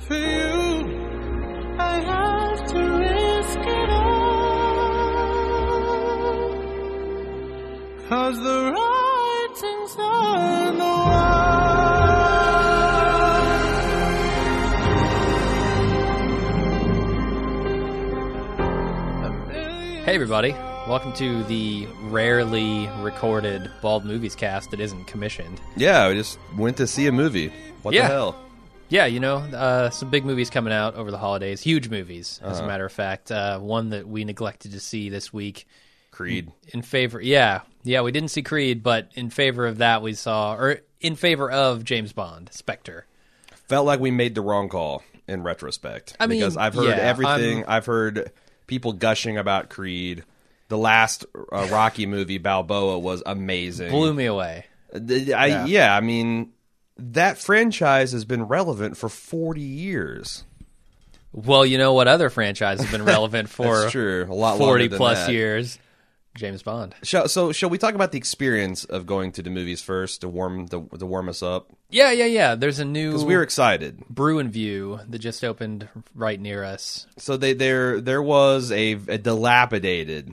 For you, I have to risk it all. 'Cause the writing's on the wall. Hey everybody, welcome to the rarely recorded Bald Movies cast that isn't commissioned. Yeah, we just went to see a movie. What the hell? Yeah, you know, some big movies coming out over the holidays. Huge movies, as a matter of fact. One that we neglected to see this week. Creed. In favor, yeah, we didn't see Creed, but in favor of that we saw, or in favor of James Bond, Spectre. Felt like we made the wrong call in retrospect. I mean, because I've heard yeah, everything. I've heard people gushing about Creed. The last Rocky movie, Balboa, was amazing. Blew me away. I mean, that franchise has been relevant for 40 years. Well, you know what other franchise has been relevant for That's true. A lot 40 longer than plus that. years? James Bond. So shall we talk about the experience of going to the movies first to warm us up? Yeah. There's a new Because we were excited. Brew and View that just opened right near us. So there was a dilapidated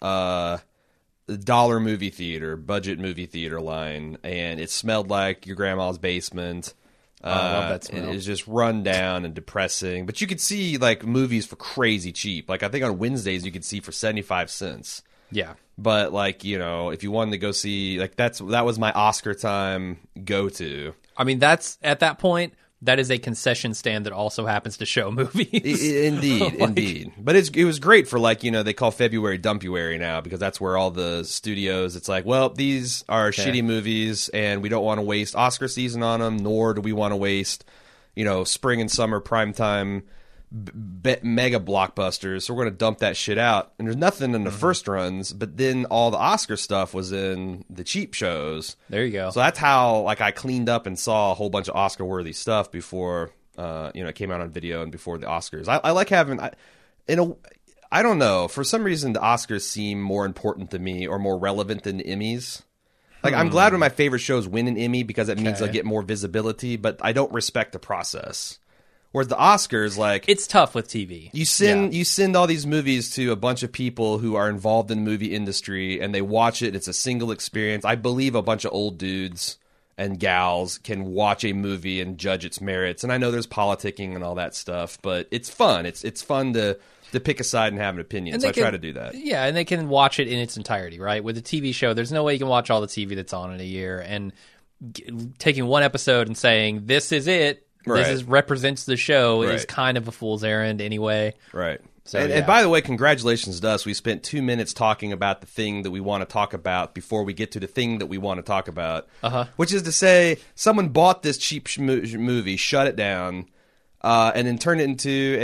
dollar movie theater, budget movie theater line, and it smelled like your grandma's basement. I love that smell. It was just run down and depressing. But you could see like movies for crazy cheap. Like I think on Wednesdays you could see for 75 cents. Yeah. But like, you know, if you wanted to go see, like that was my Oscar time go to. I mean, that's at that point, that is a concession stand that also happens to show movies. Indeed. But it was great for like, you know, they call February Dumpuary now because that's where all the studios, it's like, well, these are shitty movies and we don't want to waste Oscar season on them, nor do we want to waste, you know, spring and summer primetime mega blockbusters. So we're going to dump that shit out. And there's nothing in the first runs, but then all the Oscar stuff was in the cheap shows. There you go. So that's how like I cleaned up and saw a whole bunch of Oscar-worthy stuff before it came out on video and before the Oscars. I like having I don't know, for some reason the Oscars seem more important to me or more relevant than the Emmys. Like I'm glad when my favorite shows win an Emmy because it means they'll get more visibility, but I don't respect the process. Whereas the Oscars, like it's tough with TV. You send all these movies to a bunch of people who are involved in the movie industry, and they watch it. It's a single experience. I believe a bunch of old dudes and gals can watch a movie and judge its merits. And I know there's politicking and all that stuff, but it's fun. It's fun to pick a side and have an opinion. So I try to do that. Yeah, and they can watch it in its entirety, right? With a TV show, there's no way you can watch all the TV that's on in a year and taking one episode and saying this is it. Right. This represents the show Right. is kind of a fool's errand anyway. Right. So, and by the way, congratulations to us. We spent 2 minutes talking about the thing that we want to talk about before we get to the thing that we want to talk about. Which is to say, someone bought this cheap movie, shut it down, and then turned it into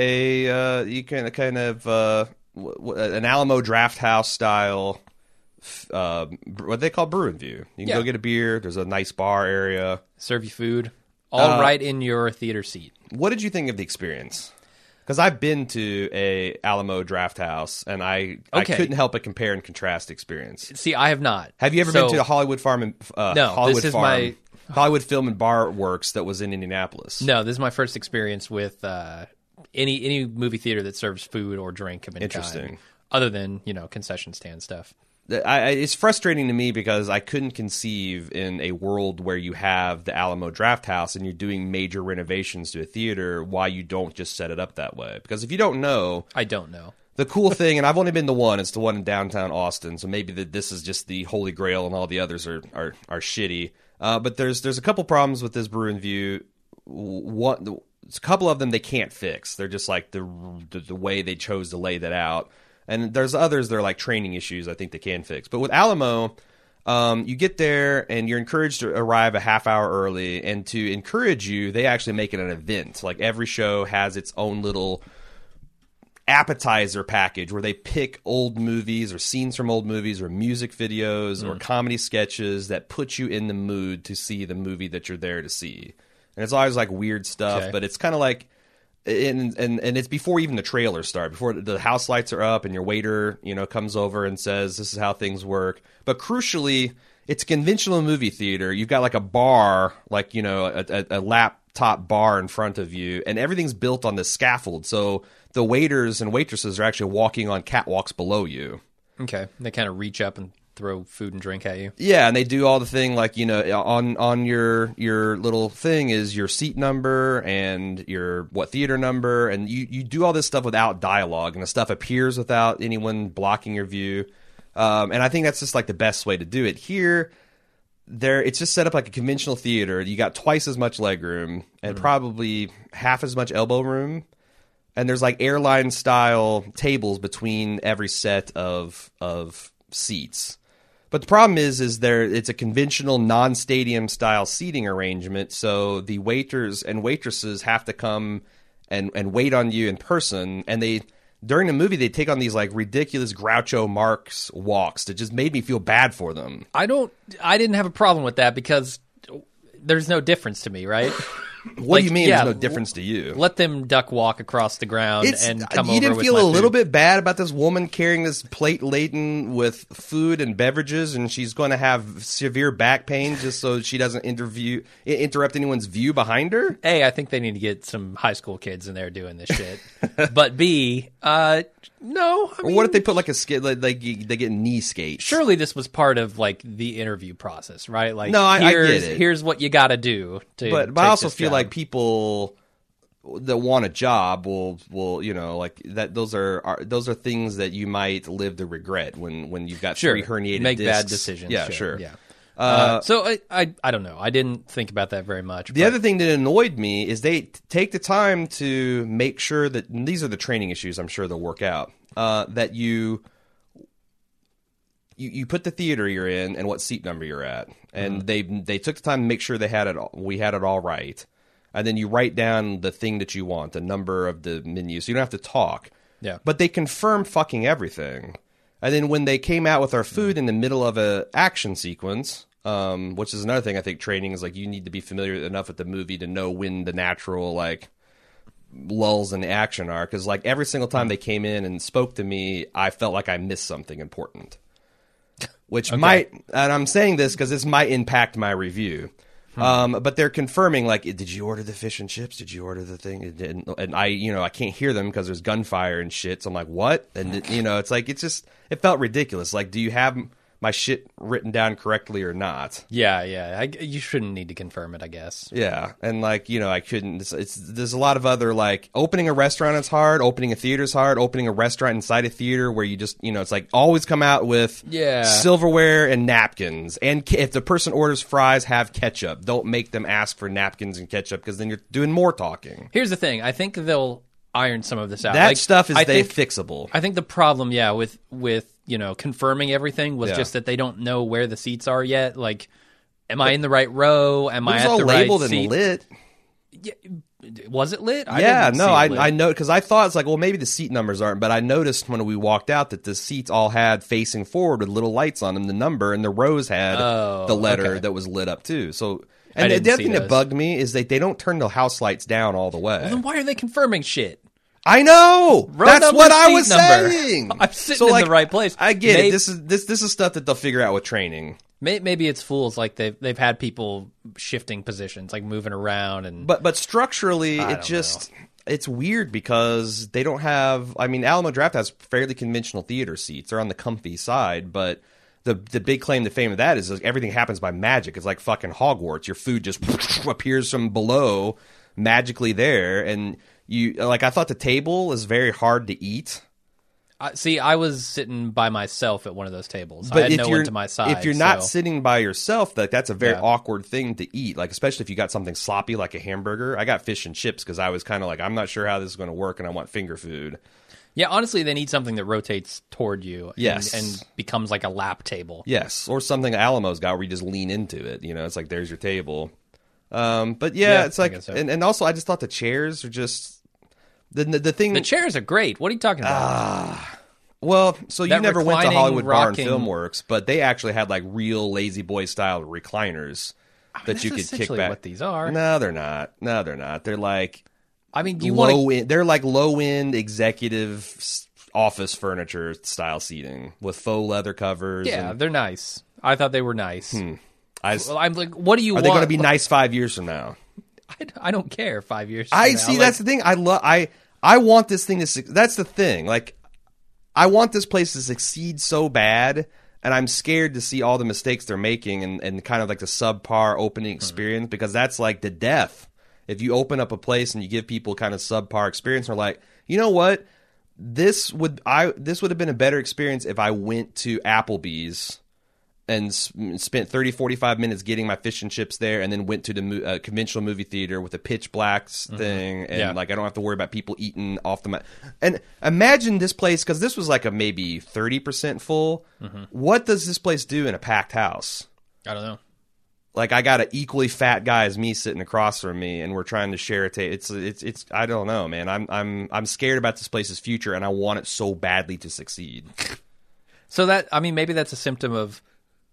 an Alamo Drafthouse style, what they call Brew and View. You can go get a beer. There's a nice bar area. Serve you food. All right in your theater seat. What did you think of the experience? Because I've been to a Alamo Drafthouse, and I couldn't help but compare and contrast experience. See, I have not. Have you ever been to the Hollywood Farm? Hollywood Film and Bar Works that was in Indianapolis. No, this is my first experience with any movie theater that serves food or drink of any kind, other than concession stand stuff. It's frustrating to me because I couldn't conceive in a world where you have the Alamo Drafthouse and you're doing major renovations to a theater why you don't just set it up that way. Because if you don't know... I don't know. The cool thing, and I've only been to one, it's the one in downtown Austin, so maybe this is just the holy grail and all the others are shitty. But there's a couple problems with this Brew and View. A couple of them they can't fix. They're just like the way they chose to lay that out. And there's others that are like training issues I think they can fix. But with Alamo, you get there and you're encouraged to arrive a half hour early. And to encourage you, they actually make it an event. Like every show has its own little appetizer package where they pick old movies or scenes from old movies or music videos or comedy sketches that put you in the mood to see the movie that you're there to see. And it's always like weird stuff, but it's kind of like... And it's before even the trailers start, before the house lights are up and your waiter, comes over and says, this is how things work. But crucially, it's a conventional movie theater. You've got like a bar, like, a lap top bar in front of you, and everything's built on this scaffold. So the waiters and waitresses are actually walking on catwalks below you. Okay. They kind of reach up and throw food and drink at you. Yeah, and they do all the thing like, you know, on your little thing is your seat number and your what theater number, and you do all this stuff without dialogue, and the stuff appears without anyone blocking your view. And I think that's just like the best way to do it. Here, it's just set up like a conventional theater. You got twice as much legroom and probably half as much elbow room. And there's like airline style tables between every set of seats. But the problem is it's a conventional non-stadium style seating arrangement. So the waiters and waitresses have to come and wait on you in person. And during the movie, they take on these like ridiculous Groucho Marx walks that just made me feel bad for them. I didn't have a problem with that because there's no difference to me, right? What do you mean there's no difference to you? Let them duck walk across the ground and come over. You didn't with feel my a food. little bit bad about this woman carrying this plate laden with food and beverages, and she's going to have severe back pain just so she doesn't interrupt anyone's view behind her? A, I think they need to get some high school kids in there doing this shit. But B, no. I mean, Or what if they put like a skate, like they get knee skates? surely this was part of like the interview process, right? Like, No, I get it. Here's what you got to do. But I also feel like people that want a job will you know, like that. Those are things that you might live to regret when you've got three herniated make discs. bad decisions. Yeah, sure. Yeah. So I don't know. I didn't think about that very much. The other thing that annoyed me is they take the time to make sure that, and these are the training issues I'm sure they'll work out, that you put the theater you're in and what seat number you're at. And they took the time to make sure we had it all right. And then you write down the thing that you want, the number of the menu, so you don't have to talk. Yeah. But they confirmed fucking everything. And then when they came out with our food in the middle of a action sequence, which is another thing I think training is like you need to be familiar enough with the movie to know when the natural like lulls in the action are. Because like every single time they came in and spoke to me, I felt like I missed something important. Which might, and I'm saying this because this might impact my review. But they're confirming, like, did you order the fish and chips? Did you order the thing? And I can't hear them because there's gunfire and shit. So I'm like, what? And, it's like, it felt ridiculous. Like, do you have my shit written down correctly or not? Yeah. You shouldn't need to confirm it, I guess. Yeah. And like, I couldn't, there's a lot of other, like, opening a restaurant is hard. Opening a theater is hard. Opening a restaurant inside a theater where you just, it's like always come out with silverware and napkins. And if the person orders fries, have ketchup. Don't make them ask for napkins and ketchup because then you're doing more talking. Here's the thing. I think they'll iron some of this out. That stuff is fixable. I think the problem, with confirming everything was just that they don't know where the seats are yet. Like, am I in the right row? Am I at the right seat? It was all labeled and lit. Yeah, was it lit? I know because I thought it's like, well, maybe the seat numbers aren't, but I noticed when we walked out that the seats all had facing forward with little lights on them, the number, and the rows had the letter that was lit up too. So, and the other thing that bugged me is that they don't turn the house lights down all the way. Well, then why are they confirming shit? I know. That's what I was saying. I'm sitting in the right place. I get it. This is stuff that they'll figure out with training. Maybe it's fools, like they've had people shifting positions, like moving around, and but structurally it's weird because they don't have. I mean, Alamo Draft has fairly conventional theater seats. They're on the comfy side, but the big claim to fame of that is like everything happens by magic. It's like fucking Hogwarts. Your food just appears from below magically there, and I thought the table is very hard to eat. See, I was sitting by myself at one of those tables. But I had no one to my side. If you're not sitting by yourself, that's a very awkward thing to eat. Like, especially if you got something sloppy like a hamburger. I got fish and chips because I was kind of like, I'm not sure how this is going to work, and I want finger food. Yeah, honestly, they need something that rotates toward you. Yes. And becomes like a lap table. Yes, or something Alamo's got where you just lean into it. It's like, there's your table. But yeah, it's like, so. And also I just thought the chairs are just... The thing. The chairs are great. What are you talking about? Well, so you never went to Hollywood Bar and rocking... Film Works, but they actually had like real lazy boy style recliners that you could kick back. What these are? No, they're not. They're like. I mean, They're like low end executive office furniture style seating with faux leather covers. Yeah, they're nice. I thought they were nice. I'm like, what do you want? Are they going to be nice 5 years from now? I don't care 5 years from I now. see. Like, That's the thing. I want this thing to. That's the thing. Like, I want this place to succeed so bad, and I'm scared to see all the mistakes they're making and kind of like the subpar opening experience because that's like the death. If you open up a place and you give people kind of subpar experience, they're like, you know what, this would have been a better experience if I went to Applebee's and spent 30, 45 minutes getting my fish and chips there and then went to the conventional movie theater with a pitch black thing. And like, I don't have to worry about people eating off the mat. And imagine this place, because this was like a maybe 30% full. What does this place do in a packed house? I don't know. Like, I got an equally fat guy as me sitting across from me, and we're trying to share a table. It's. I don't know, man. I'm scared about this place's future, and I want it so badly to succeed. So maybe that's a symptom of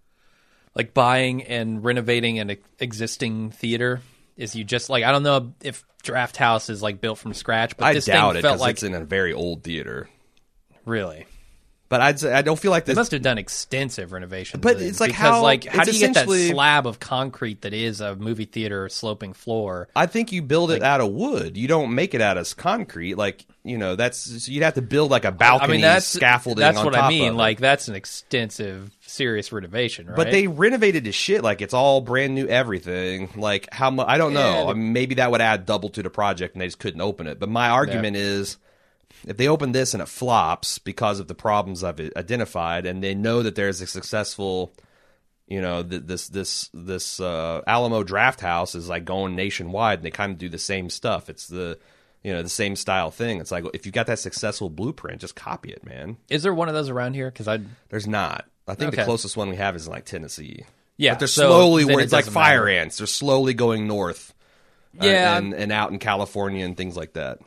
like buying and renovating an existing theater. Is you just like, I don't know if Draft House is like built from scratch, but this doubt thing it felt because like it's in a very old theater. Really. But I don't feel like They this. must have done extensive renovations. But to it, it's like because, how- like, how it's do you get that essentially- slab of concrete that is a movie theater sloping floor? I think you build it out of wood. You don't make it out of concrete. Like, you know, so you'd have to build like a balcony scaffolding. That's on what top I mean. of it. Like, that's an extensive, serious renovation, right? But they renovated his shit. Like, it's all brand new everything. Like, how much? I don't know. I mean, maybe that would add double to the project and they just couldn't open it. But my argument is, if they open this and it flops because of the problems I've identified, and they know that there's a successful, you know, this Alamo Draft House is like going nationwide, and they kind of do the same stuff. It's the same style thing. It's like, if you got that successful blueprint, just copy it, man. Is there one of those around here? Because There's not. I think the Okay. closest one we have is in like Tennessee. Yeah, but they're so slowly then where it it's like doesn't fire matter. ants. They're slowly going north. Yeah. and out in California and things like that.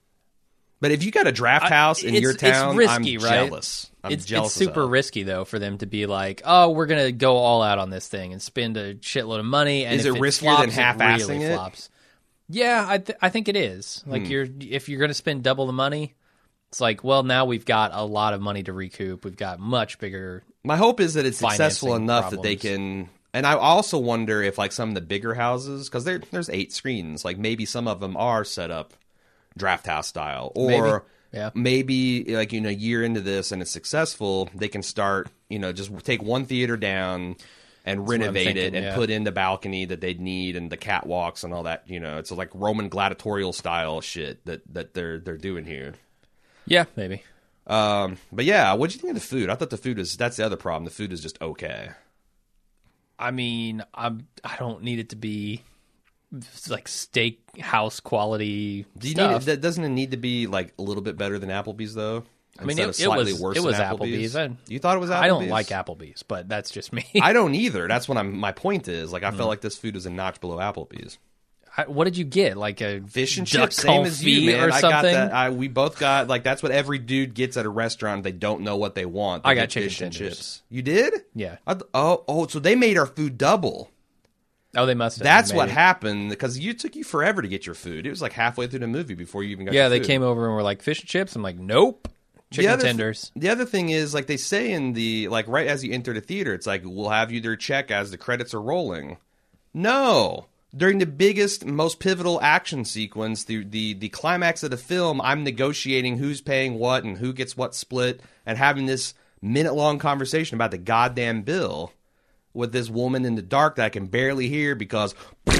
But if you got a draft house in your it's town, risky, I'm right? jealous. It's jealous. super risky though for them to be like, oh, we're gonna go all out on this thing and spend a shitload of money. And Is if it riskier flops, than half-assing really it? flops. Yeah, I think it is. Like if you're gonna spend double the money, it's like, well, now we've got a lot of money to recoup. We've got much bigger. My hope is that it's successful Financing enough that they problems. can. And I also wonder if like some of the bigger houses, because there's 8 screens, like maybe some of them are set up draft house style, or maybe like, you know, a year into this and it's successful, they can start, you know, just take one theater down and renovate it and put in the balcony that they'd need and the catwalks and all that. You know, it's like Roman gladiatorial style shit that they're doing here. Yeah, maybe. But yeah, what'd you think of the food? I thought the food that's the other problem. The food is just okay. I mean, I don't need it to be like steak house quality stuff. Doesn't it need to be like a little bit better than Applebee's though? I mean, Instead of slightly it worse was than Applebee's. You thought it was Applebee's? I don't like Applebee's, but that's just me. I don't either. That's what my point is. Like, I felt like this food was a notch below Applebee's. What did you get? Like a Fish and duck chips, same as you, man. or I something? got that. We both got, like, that's what every dude gets at a restaurant. They don't know what they want. They I got get chicken fish and tenders. chips. You did? Yeah. So they made our food double. Oh, they must have. That's what maybe. happened, because it took you forever to get your food. It was like halfway through the movie before you even got Yeah, your they food. came over and were like, fish and chips? I'm like, nope. Chicken tenders. The other thing is, like they say in the, like right as you enter the theater, it's like, we'll have you their check as the credits are rolling. No. During the biggest, most pivotal action sequence, the climax of the film, I'm negotiating who's paying what and who gets what split, and having this minute-long conversation about the goddamn bill with this woman in the dark that I can barely hear because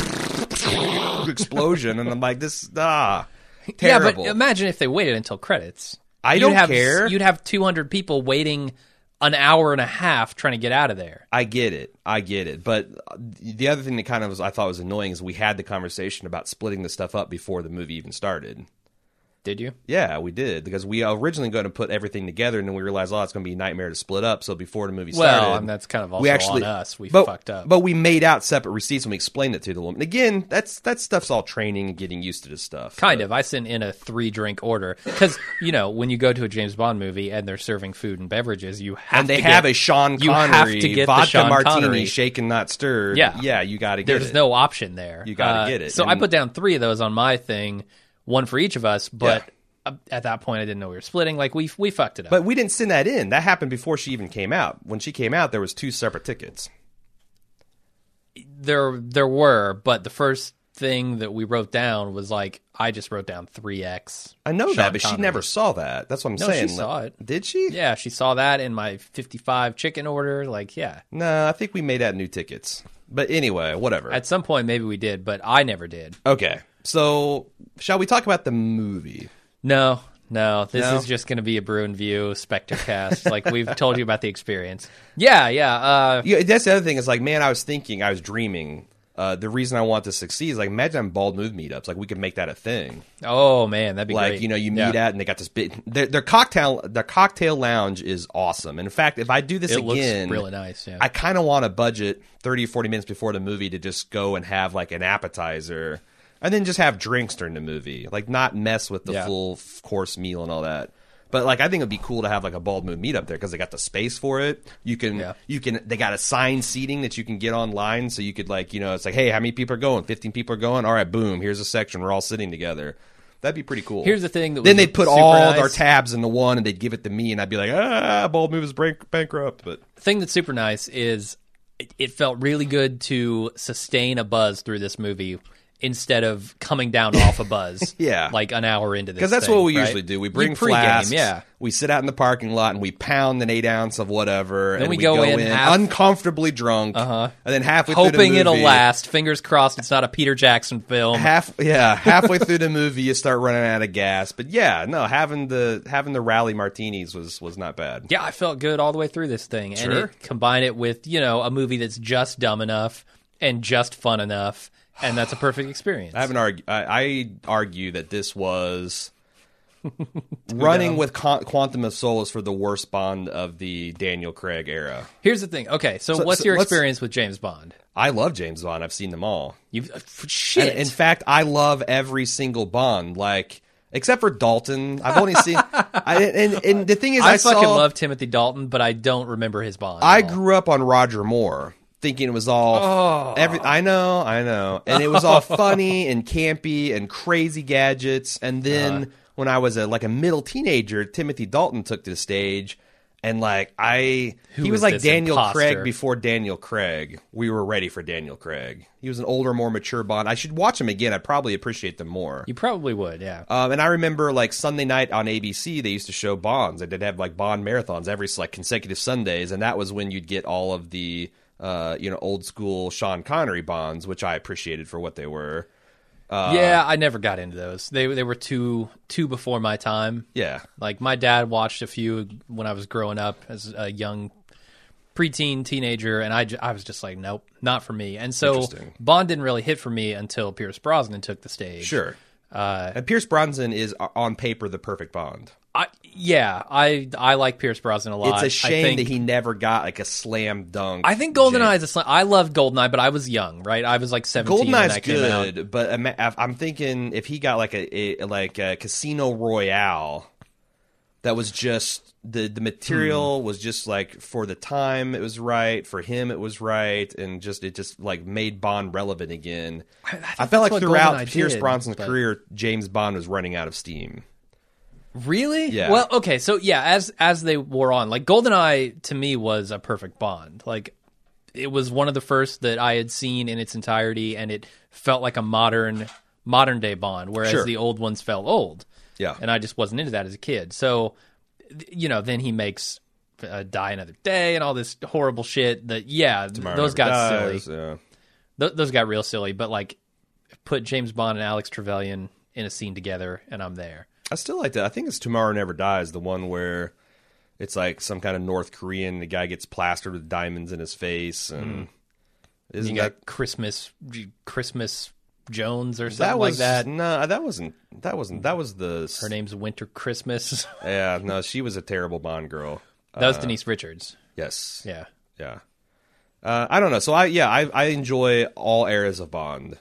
explosion, and I'm like, terrible. Yeah, but imagine if they waited until credits. I don't care. You'd have 200 people waiting an hour and a half trying to get out of there. I get it. But the other thing that kind of I thought was annoying is we had the conversation about splitting the stuff up before the movie even started. Did you? Yeah, we did, because we originally going to put everything together, and then we realized, it's going to be a nightmare to split up. So before the movie started, Well, and that's kind of also on us. We fucked up. But we made out separate receipts and we explained it to the woman. Again, that stuff's all training and getting used to this stuff. Kind of. I sent in a 3-drink order because, you know, when you go to a James Bond movie and they're serving food and beverages, you have and they to have get, a Sean you have Connery to get the vodka Sean martini, Connery. shaken not stirred. Yeah, you got to get it. There's no option there. You got to get it. So And I put down 3 of those on my thing, one for each of us, but at that point I didn't know we were splitting. Like we fucked it up. But we didn't send that in. That happened before she even came out. When she came out, there was 2 separate tickets. There were, but the first thing that we wrote down was like, I just wrote down 3X. I know Sean that, but she Connery. never saw that. That's what I'm No, saying. she saw it. Did she? Yeah, she saw that in my 55 chicken order. Like, yeah. No, I think we made out new tickets. But anyway, whatever. At some point, maybe we did, but I never did. Okay, so shall we talk about the movie? No. This No? is just going to be a Bruin View Spectre cast. Like, we've told you about the experience. Yeah. Yeah, that's the other thing. Is like, man, I was dreaming. The reason I want to succeed is like, imagine I'm bald move meetups. Like, we could make that a thing. Oh, man, that'd be Like, great. you know, you meet at and they got this big. Their cocktail lounge is awesome. And in fact, if I do this It again, looks really nice, yeah. I kind of want to budget 30 or 40 minutes before the movie to just go and have like an appetizer, and then just have drinks during the movie. Like, not mess with the Yeah. full course meal and all that. But like, I think it'd be cool to have like a bald move meetup there because they got the space for it. You can. They got assigned seating that you can get online, so you could like, you know, it's like, hey, how many people are going? 15 people are going. All right, boom. Here's a section. We're all sitting together. That'd be pretty cool. Here's the thing. That Then was they'd put super all nice. our tabs into one, and they'd give it to me, and I'd be like, bald move is bankrupt. But The thing that's super nice is it felt really good to sustain a buzz through this movie instead of coming down off a buzz. Yeah. Like an hour into this. because that's thing, what we right? usually do. We You bring pregame, flasks. yeah. We sit out in the parking lot and we pound an 8 ounce of whatever. Then and we go in uncomfortably drunk. And then halfway through the Hoping movie, it'll last. Fingers crossed it's not a Peter Jackson film. halfway through the movie, you start running out of gas. But yeah, no, having the rally martinis was not bad. Yeah, I felt good all the way through this thing. And Sure. it combined it with, you know, a movie that's just dumb enough and just fun enough. And that's a perfect experience. I argue that this was running with Quantum of Solace for the worst Bond of the Daniel Craig era. Here's the thing. Okay, so what's your let's- experience with James Bond? I love James Bond. I've seen them all. Shit. And in fact, I love every single Bond, like except for Dalton. I've only seen. And the thing is, I fucking love Timothy Dalton, but I don't remember his Bond. I at all. grew up on Roger Moore, thinking it was all. I know, and it was all funny and campy and crazy gadgets. And then when I was a middle teenager, Timothy Dalton took to the stage. And like he was is like this Daniel imposter? Craig before Daniel Craig. We were ready for Daniel Craig. He was an older, more mature Bond. I should watch him again. I'd probably appreciate them more. You probably would, yeah. And I remember like Sunday night on ABC, they used to show Bonds. They did have like Bond marathons every like consecutive Sundays, and that was when you'd get all of the old school Sean Connery Bonds, which I appreciated for what they were. Yeah, I never got into those. They were too before my time. Yeah. Like my dad watched a few when I was growing up as a young preteen teenager, and I was just like, nope, not for me. And so Interesting. Bond didn't really hit for me until Pierce Brosnan took the stage. Sure. And Pierce Brosnan is on paper the perfect Bond. I like Pierce Brosnan a lot. It's a shame that he never got like a slam dunk. I think GoldenEye is a slam. I love GoldenEye, but I was young, right? I was like 17 when GoldenEye's that came out. good, but I'm thinking if he got like a Casino Royale, that was just the material was just like for the time it was right, for him it was right, and it just like made Bond relevant again. I felt like what throughout GoldenEye Pierce did, Brosnan's but- career, James Bond was running out of steam. Really? Yeah. Well, okay, so yeah, as they wore on, like GoldenEye to me was a perfect Bond. Like it was one of the first that I had seen in its entirety, and it felt like a modern day Bond, whereas Sure. the old ones felt old. Yeah. And I just wasn't into that as a kid. So, then he makes Die Another Day and all this horrible shit. That those got silly. Yeah. Those got real silly. But like, put James Bond and Alex Trevelyan in a scene together, and I'm there. I still like that. I think it's Tomorrow Never Dies, the one where it's like some kind of North Korean. The guy gets plastered with diamonds in his face, and isn't You that got Christmas Jones or something that was like that. No, that wasn't. That was the. Her name's Winter Christmas. Yeah, no, she was a terrible Bond girl. That was Denise Richards. Yes. Yeah. Yeah. I don't know. So I enjoy all eras of Bond.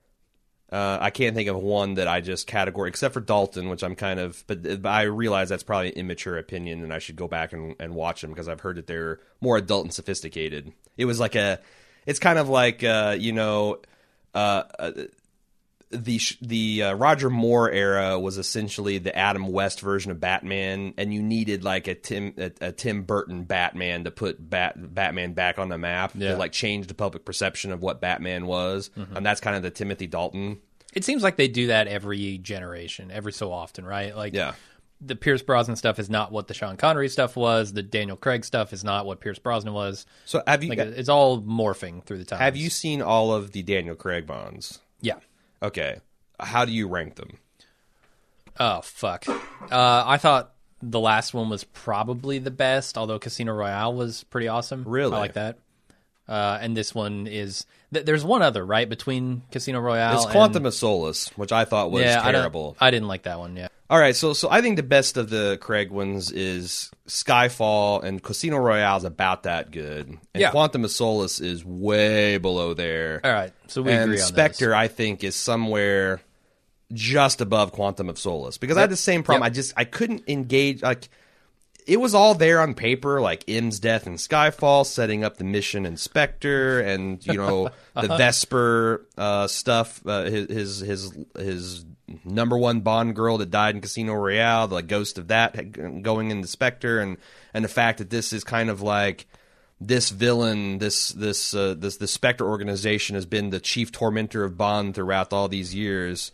I can't think of one that I just category except for Dalton, which I'm kind of, but I realize that's probably an immature opinion, and I should go back and watch them because I've heard that they're more adult and sophisticated. It was like it's kind of like the Roger Moore era was essentially the Adam West version of Batman, and you needed like a Tim Burton Batman to put Batman back on the map, to like change the public perception of what Batman was, and that's kind of the Timothy Dalton. It seems like they do that every generation, every so often, right? Like, Yeah. the Pierce Brosnan stuff is not what the Sean Connery stuff was. The Daniel Craig stuff is not what Pierce Brosnan was. So have you Like, it's all morphing through the time. have you seen all of the Daniel Craig Bonds? Yeah. Okay, how do you rank them? Oh, fuck. I thought the last one was probably the best, although Casino Royale was pretty awesome. Really? I like that. And this one is... there's one other, right, between Casino Royale It's and... Quantum of Solace, which I thought was terrible. I didn't like that one, yeah. All right, so I think the best of the Craig ones is Skyfall, and Casino Royale is about that good. And Yeah. Quantum of Solace is way below there. All right, so we And agree on Spectre, I think, is somewhere just above Quantum of Solace. Because I had the same problem. Yep. I couldn't engage. Like, it was all there on paper, like M's death in Skyfall, setting up the mission in Spectre, and, you know, the Vesper stuff, his number one Bond girl that died in Casino Royale, the ghost of that going into Spectre, and the fact that this is kind of like this villain, this Spectre organization has been the chief tormentor of Bond throughout all these years.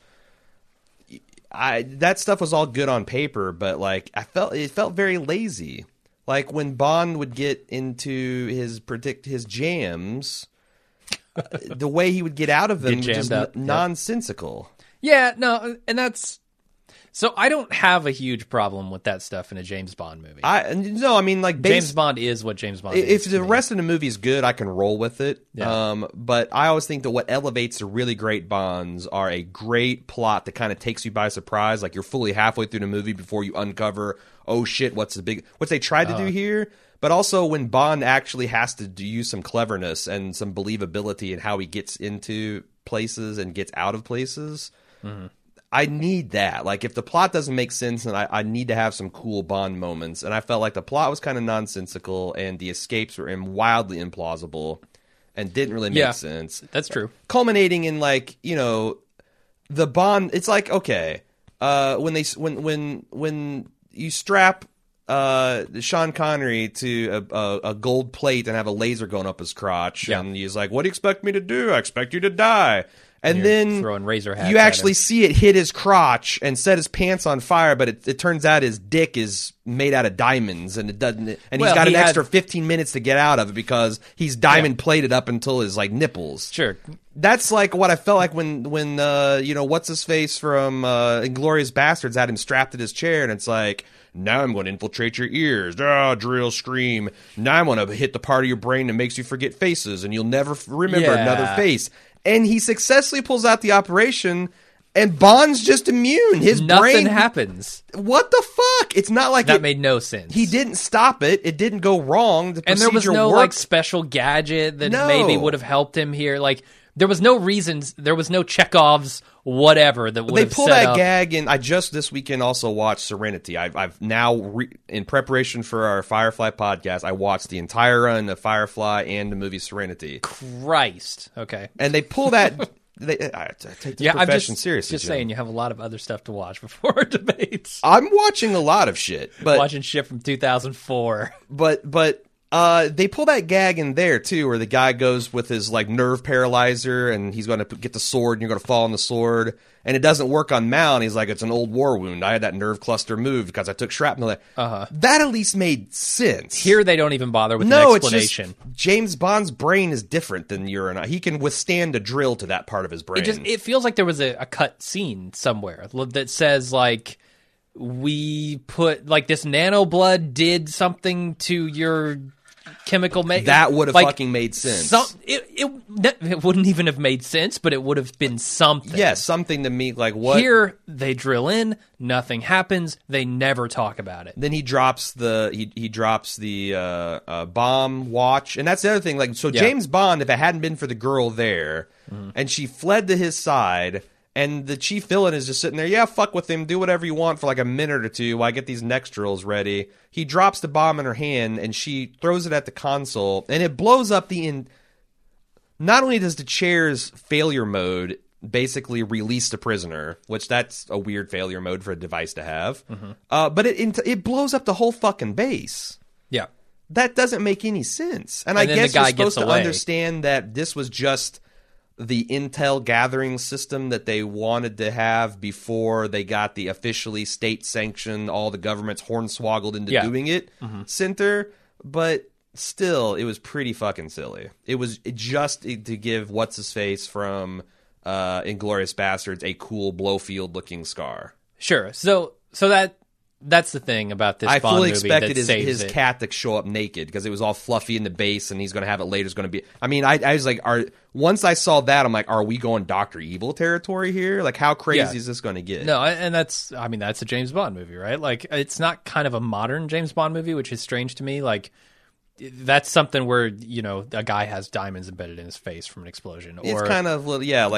That stuff was all good on paper, but like it felt very lazy. Like when Bond would get into his jams, the way he would get out of them was just nonsensical. Yeah, no, and that's... So I don't have a huge problem with that stuff in a James Bond movie. James Bond is what James Bond is. If the rest of the movie is good, I can roll with it. Yeah. But I always think that what elevates the really great Bonds are a great plot that kind of takes you by surprise. Like you're fully halfway through the movie before you uncover, oh shit, what they tried to do here. But also when Bond actually has to use some cleverness and some believability in how he gets into places and gets out of places. Mm-hmm. I need that. Like, if the plot doesn't make sense, then I need to have some cool Bond moments. And I felt like the plot was kind of nonsensical, and the escapes were wildly implausible, and didn't really make sense. That's true. Culminating in, like, you know, the Bond. It's like, okay, when you strap Sean Connery to a gold plate and have a laser going up his crotch, and he's like, "What do you expect me to do? I expect you to die." And then throwing razor hats you actually see it hit his crotch and set his pants on fire, but it turns out his dick is made out of diamonds, and it doesn't. And he's got an extra 15 minutes to get out of it because he's diamond plated up until his like nipples. Sure, that's like what I felt like when you know, what's his face from Inglourious Bastards had him strapped to his chair, and it's like, now I'm going to infiltrate your ears. Drill, scream. Now I'm going to hit the part of your brain that makes you forget faces, and you'll never remember another face. And he successfully pulls out the operation, and Bond's just immune. His nothing happens. What the fuck? It's not like that made no sense. He didn't stop it. It didn't go wrong. And there was no like special gadget that maybe would have helped him here. Like there was no reasons. There was no Chekhov's whatever that would have set up. They pull that gag, and I just this weekend also watched Serenity. I've now in preparation for our Firefly podcast, I watched the entire run of Firefly and the movie Serenity. Christ, okay. And they pull that. I take the profession seriously. Just saying, you have a lot of other stuff to watch before our debates. I'm watching a lot of shit, but watching shit from 2004. But they pull that gag in there too, where the guy goes with his like nerve paralyzer, and he's going to get the sword, and you're going to fall on the sword, and it doesn't work on Mal. And he's like, "It's an old war wound. I had that nerve cluster moved because I took shrapnel." That at least made sense. Here, they don't even bother with an explanation. It's just, James Bond's brain is different than your and I. He can withstand a drill to that part of his brain. It feels like there was a cut scene somewhere that says like, we put like this nano blood did something to your chemical that would have fucking made sense. It wouldn't even have made sense, but it would have been something. Yeah, something to me like what. Here they drill in, nothing happens. They never talk about it. Then he drops the bomb watch, and that's the other thing. Like James Bond, if it hadn't been for the girl there, and she fled to his side. And the chief villain is just sitting there, yeah, fuck with him, do whatever you want for like a minute or two while I get these next drills ready. He drops the bomb in her hand, and she throws it at the console, and it blows up not only does the chair's failure mode basically released a prisoner, which that's a weird failure mode for a device to have. Mm-hmm. But it blows up the whole fucking base. Yeah. That doesn't make any sense. And And I then the guess guy you're supposed gets to away. understand that this was just the intel gathering system that they wanted to have before they got the officially state-sanctioned, all the government's hornswoggled into Yeah. doing it center. But still, it was pretty fucking silly. It was just to give What's-His-Face from Inglourious Bastards a cool Blowfield-looking scar. Sure. So that's the thing about this I Bond fully movie expected that his saves it. cat to show up naked because it was all fluffy in the base, and he's going to have it later. Is going to be. I mean, I was like, once I saw that, I'm like, are we going Dr. Evil territory here? Like, how crazy Yeah. is this going to get? No, and that's a James Bond movie, right? Like, it's not kind of a modern James Bond movie, which is strange to me. Like, that's something where, you know, a guy has diamonds embedded in his face from an explosion. It's Or kind of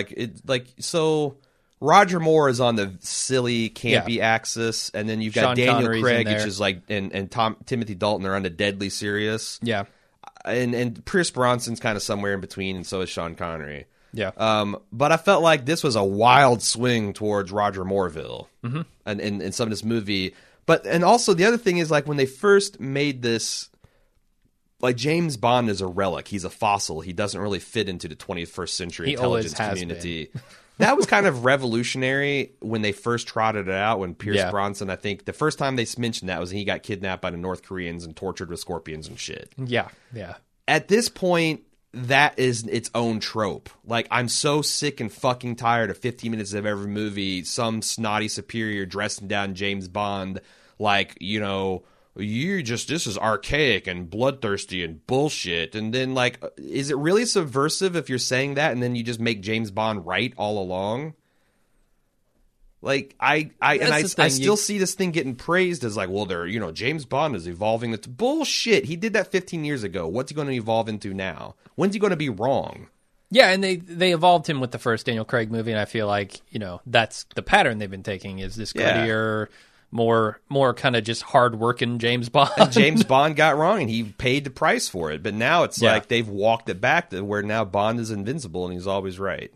so. Roger Moore is on the silly, campy axis, and then you've got Sean Daniel Connery's in Craig, there. which is like, and Timothy Dalton are on the deadly serious, yeah, and Pierce Brosnan's kind of somewhere in between, and so is Sean Connery. yeah. But I felt like this was a wild swing towards Roger Mooreville and in some of this movie. And also the other thing is, like, when they first made this, like, James Bond is a relic. He's a fossil. He doesn't really fit into the 21st century He always intelligence has community. That was kind of revolutionary when they first trotted it out, when Pierce Yeah. Bronson, I think, the first time they mentioned that was when he got kidnapped by the North Koreans and tortured with scorpions and shit. Yeah. At this point, that is its own trope. Like, I'm so sick and fucking tired of 15 minutes of every movie, some snotty superior dressing down James Bond like, you know, this is archaic and bloodthirsty and bullshit. And then, like, is it really subversive if you're saying that and then you just make James Bond right all along? Like, I still see this thing getting praised as like, well, James Bond is evolving. It's bullshit. He did that 15 years ago. What's he going to evolve into now? When's he going to be wrong? Yeah, and they evolved him with the first Daniel Craig movie, and I feel like, you know, that's the pattern they've been taking, is this grittier, more kind of just hard-working James Bond. And James Bond got wrong, and he paid the price for it. But now it's like they've walked it back to where now Bond is invincible, and he's always right.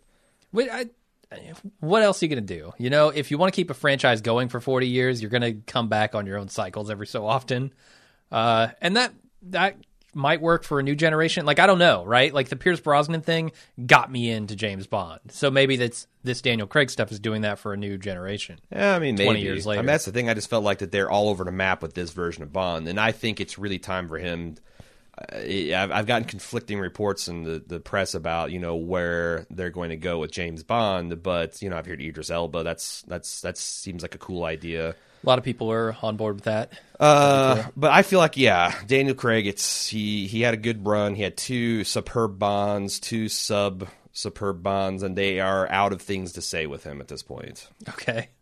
What else are you going to do? You know, if you want to keep a franchise going for 40 years, you're going to come back on your own cycles every so often. And that might work for a new generation. Like, I don't know, right? Like, the Pierce Brosnan thing got me into James Bond. So maybe this Daniel Craig stuff is doing that for a new generation. Yeah, I mean, maybe. 20 years later. I mean, that's the thing. I just felt like that they're all over the map with this version of Bond, and I think it's really time for him. I've gotten conflicting reports in the press about, you know, where they're going to go with James Bond, but, you know, I've heard Idris Elba. That seems like a cool idea. A lot of people are on board with that. But I feel like, Daniel Craig, he had a good run. He had two superb Bonds, two superb Bonds, and they are out of things to say with him at this point. Okay.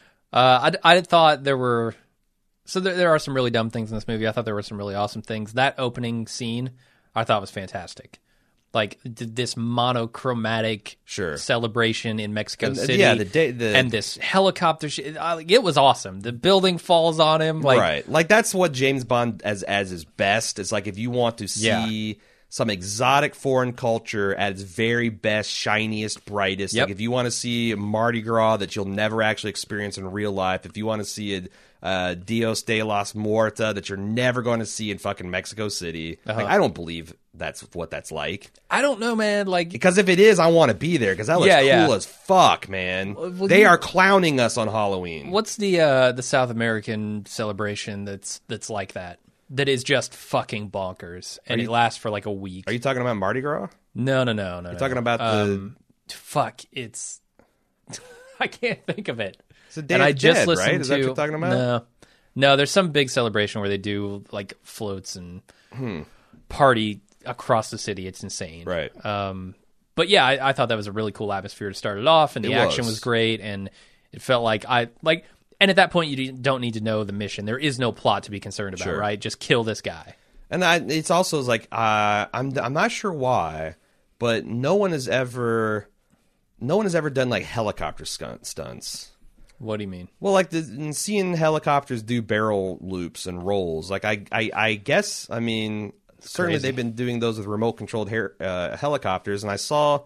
I thought there were... So there are some really dumb things in this movie. I thought there were some really awesome things. That opening scene, I thought was fantastic. Like, this monochromatic celebration in Mexico City. Yeah, and this helicopter shit. It was awesome. The building falls on him. Like, right. Like, that's what James Bond as his best. It's like, if you want to see some exotic foreign culture at its very best, shiniest, brightest. Yep. Like, if you want to see Mardi Gras that you'll never actually experience in real life, if you want to see Dios de los Muertos that you're never going to see in fucking Mexico City. Like, I don't believe that's what that's like. I don't know, man. Like, because if it is, I want to be there because that looks cool as fuck, man. They are clowning us on Halloween. What's the South American celebration that's like that? That is just fucking bonkers, and it lasts for like a week. Are you talking about Mardi Gras? No. You're talking about the... Fuck, it's... I can't think of it. It's a Day of the Dead, right? Is that what you're talking about? No, there's some big celebration where they do like floats and party across the city. It's insane. Right. But yeah, I thought that was a really cool atmosphere to start it off, and the action was great, and it felt like and at that point, you don't need to know the mission. There is no plot to be concerned about, right? Just kill this guy. And it's also like I'm not sure why, but no one has ever done like helicopter stunts. What do you mean? Well, like seeing helicopters do barrel loops and rolls. Like I guess, I mean, certainly they've been doing those with remote controlled helicopters, and I saw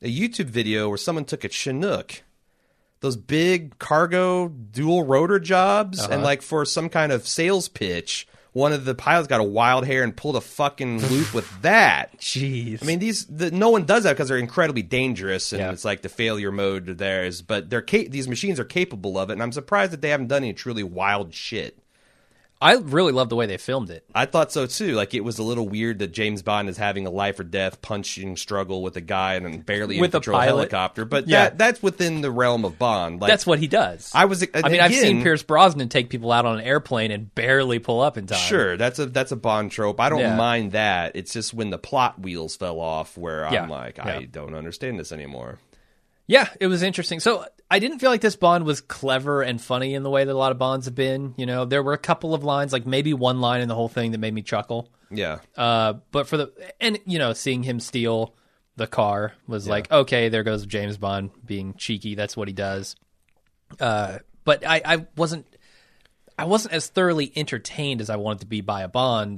YouTube video where someone took a Chinook, those big cargo dual rotor jobs, and like for some kind of sales pitch, one of the pilots got a wild hair and pulled a fucking loop with that. Jeez. I mean, no one does that because they're incredibly dangerous, and it's like the failure mode there is. But these machines are capable of it, and I'm surprised that they haven't done any truly wild shit. I really love the way they filmed it. I thought so too. Like, it was a little weird that James Bond is having a life or death punching struggle with a guy and a barely With a in control pilot. helicopter. But Yeah. that's within the realm of Bond. Like, That's what he does. I mean, I've seen Pierce Brosnan take people out on an airplane and barely pull up in time. Sure, that's a Bond trope. I don't Yeah. mind that. It's just when the plot wheels fell off where Yeah. I'm like, Yeah. I don't understand this anymore. Yeah, it was interesting. So I didn't feel like this Bond was clever and funny in the way that a lot of Bonds have been. You know, there were a couple of lines, like maybe one line in the whole thing that made me chuckle. Yeah. But seeing him steal the car was like, okay, there goes James Bond being cheeky. That's what he does. But I wasn't as thoroughly entertained as I wanted to be by a Bond,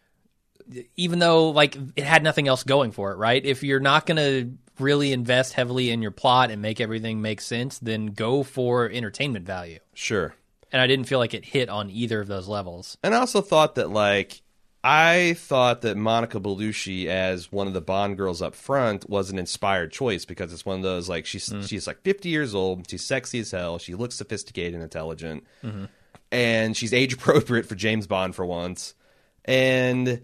even though like it had nothing else going for it, right? If you're not going to really invest heavily in your plot and make everything make sense, then go for entertainment value. Sure. And I didn't feel like it hit on either of those levels. And I also thought that, like, I thought that Monica Bellucci as one of the Bond girls up front was an inspired choice because it's one of those, like, she's like 50 years old, she's sexy as hell, she looks sophisticated and intelligent, and she's age appropriate for James Bond for once. And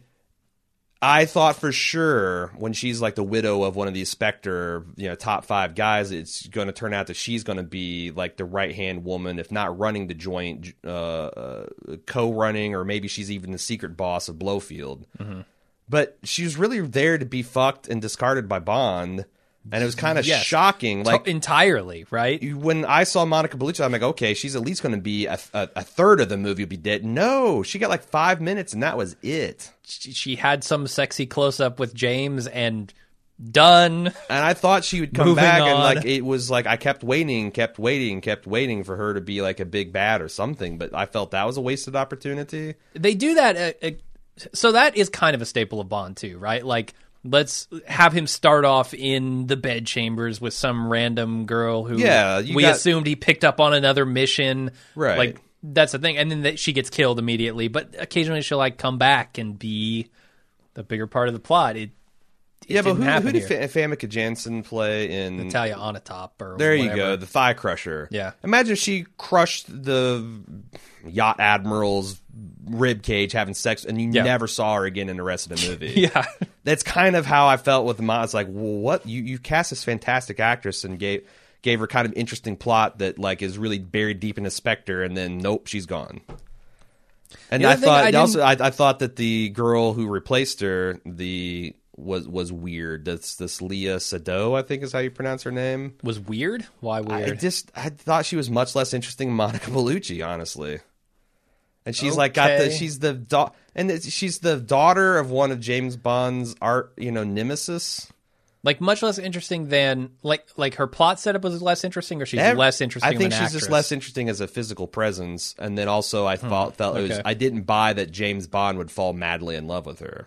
I thought for sure when she's like the widow of one of these Spectre, top 5 guys, it's going to turn out that she's going to be like the right-hand woman, if not running the joint, co-running, or maybe she's even the secret boss of Blofeld. But she was really there to be fucked and discarded by Bond, and it was kind of shocking. Like, entirely, right? when I saw Monica Bellucci, I'm like, okay, she's at least going to be a third of the movie will be dead. No, she got like 5 minutes, and that was it. She had some sexy close-up with James, and done. And I thought she would come Moving back, and on. like it was like I kept waiting for her to be like a big bad or something. But I felt that was a wasted opportunity. They do that. So that is kind of a staple of Bond too, right? Like, let's have him start off in the bedchambers with some random girl who we assumed he picked up on another mission. Right. Like, that's the thing. And then she gets killed immediately. But occasionally she'll like come back and be the bigger part of the plot. But who did Famke Janssen play in Natalia Onatopp or There whatever. you go, the Thigh Crusher. Yeah. Imagine if she crushed the yacht admiral's rib cage having sex, and you never saw her again in the rest of the movie. Yeah. That's kind of how I felt with Ma. It's like, well, what you cast this fantastic actress and gave her kind of interesting plot that like is really buried deep in a Spectre, and then nope, she's gone. And I thought that the girl who replaced her was weird. That's this Leah Sado, I think is how you pronounce her name. Was weird? Why weird? I thought she was much less interesting than Monica Bellucci, honestly. And she's she's the daughter of one of James Bond's nemesis. Like, much less interesting than like her plot setup was less interesting, or she's less interesting. I think as an she's actress? just less interesting as a physical presence, and then also I felt it was, I didn't buy that James Bond would fall madly in love with her.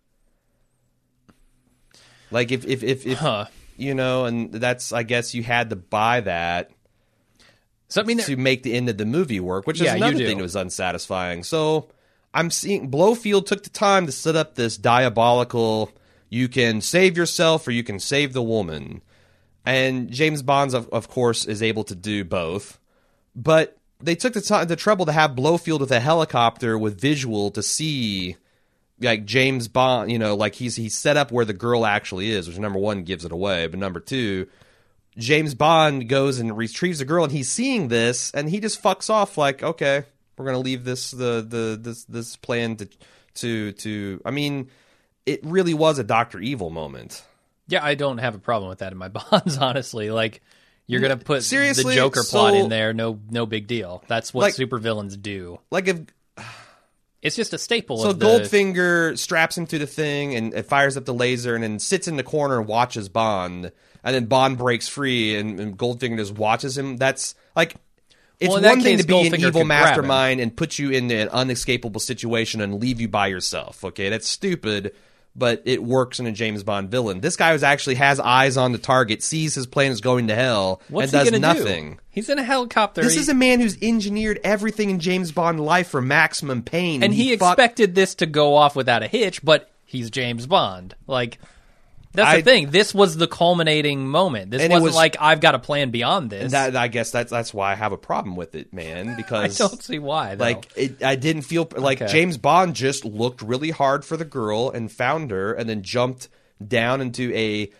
Like if and that's, I guess you had to buy that. So I mean, to make the end of the movie work, which is Yeah, another you do. thing that was unsatisfying. So I'm seeing Blofeld took the time to set up this diabolical, you can save yourself or you can save the woman. And James Bond, of course, is able to do both. But they took the trouble to have Blofeld with a helicopter with visual to see, like, James Bond, like he's set up where the girl actually is, which number one gives it away. But number two, James Bond goes and retrieves the girl, and he's seeing this, and he just fucks off like, okay, we're gonna leave this this plan to. I mean, it really was a Dr. Evil moment. Yeah, I don't have a problem with that in my Bonds, honestly. Like, you're gonna put Seriously? the Joker plot So- in there, no big deal. That's what supervillains do. Like if. It's just a staple. So of Goldfinger straps him to the thing and it fires up the laser and then sits in the corner and watches Bond. And then Bond breaks free and Goldfinger just watches him. That's like, it's Well, in that one thing case, to be an Goldfinger evil could grab mastermind and put you in an unescapable situation and leave you by yourself. Okay, that's stupid. but it works in a James Bond villain. This guy actually has eyes on the target, sees his plane is going to hell, What's and he does gonna nothing. do? He's in a helicopter. This is a man who's engineered everything in James Bond life for maximum pain. and he expected this to go off without a hitch, but he's James Bond. Like, that's the thing. This was the culminating moment. This wasn't like, I've got a plan beyond this. And I guess that's why I have a problem with it, man. Because I don't see why, though. like I didn't feel like James Bond just looked really hard for the girl and found her, and then jumped down into a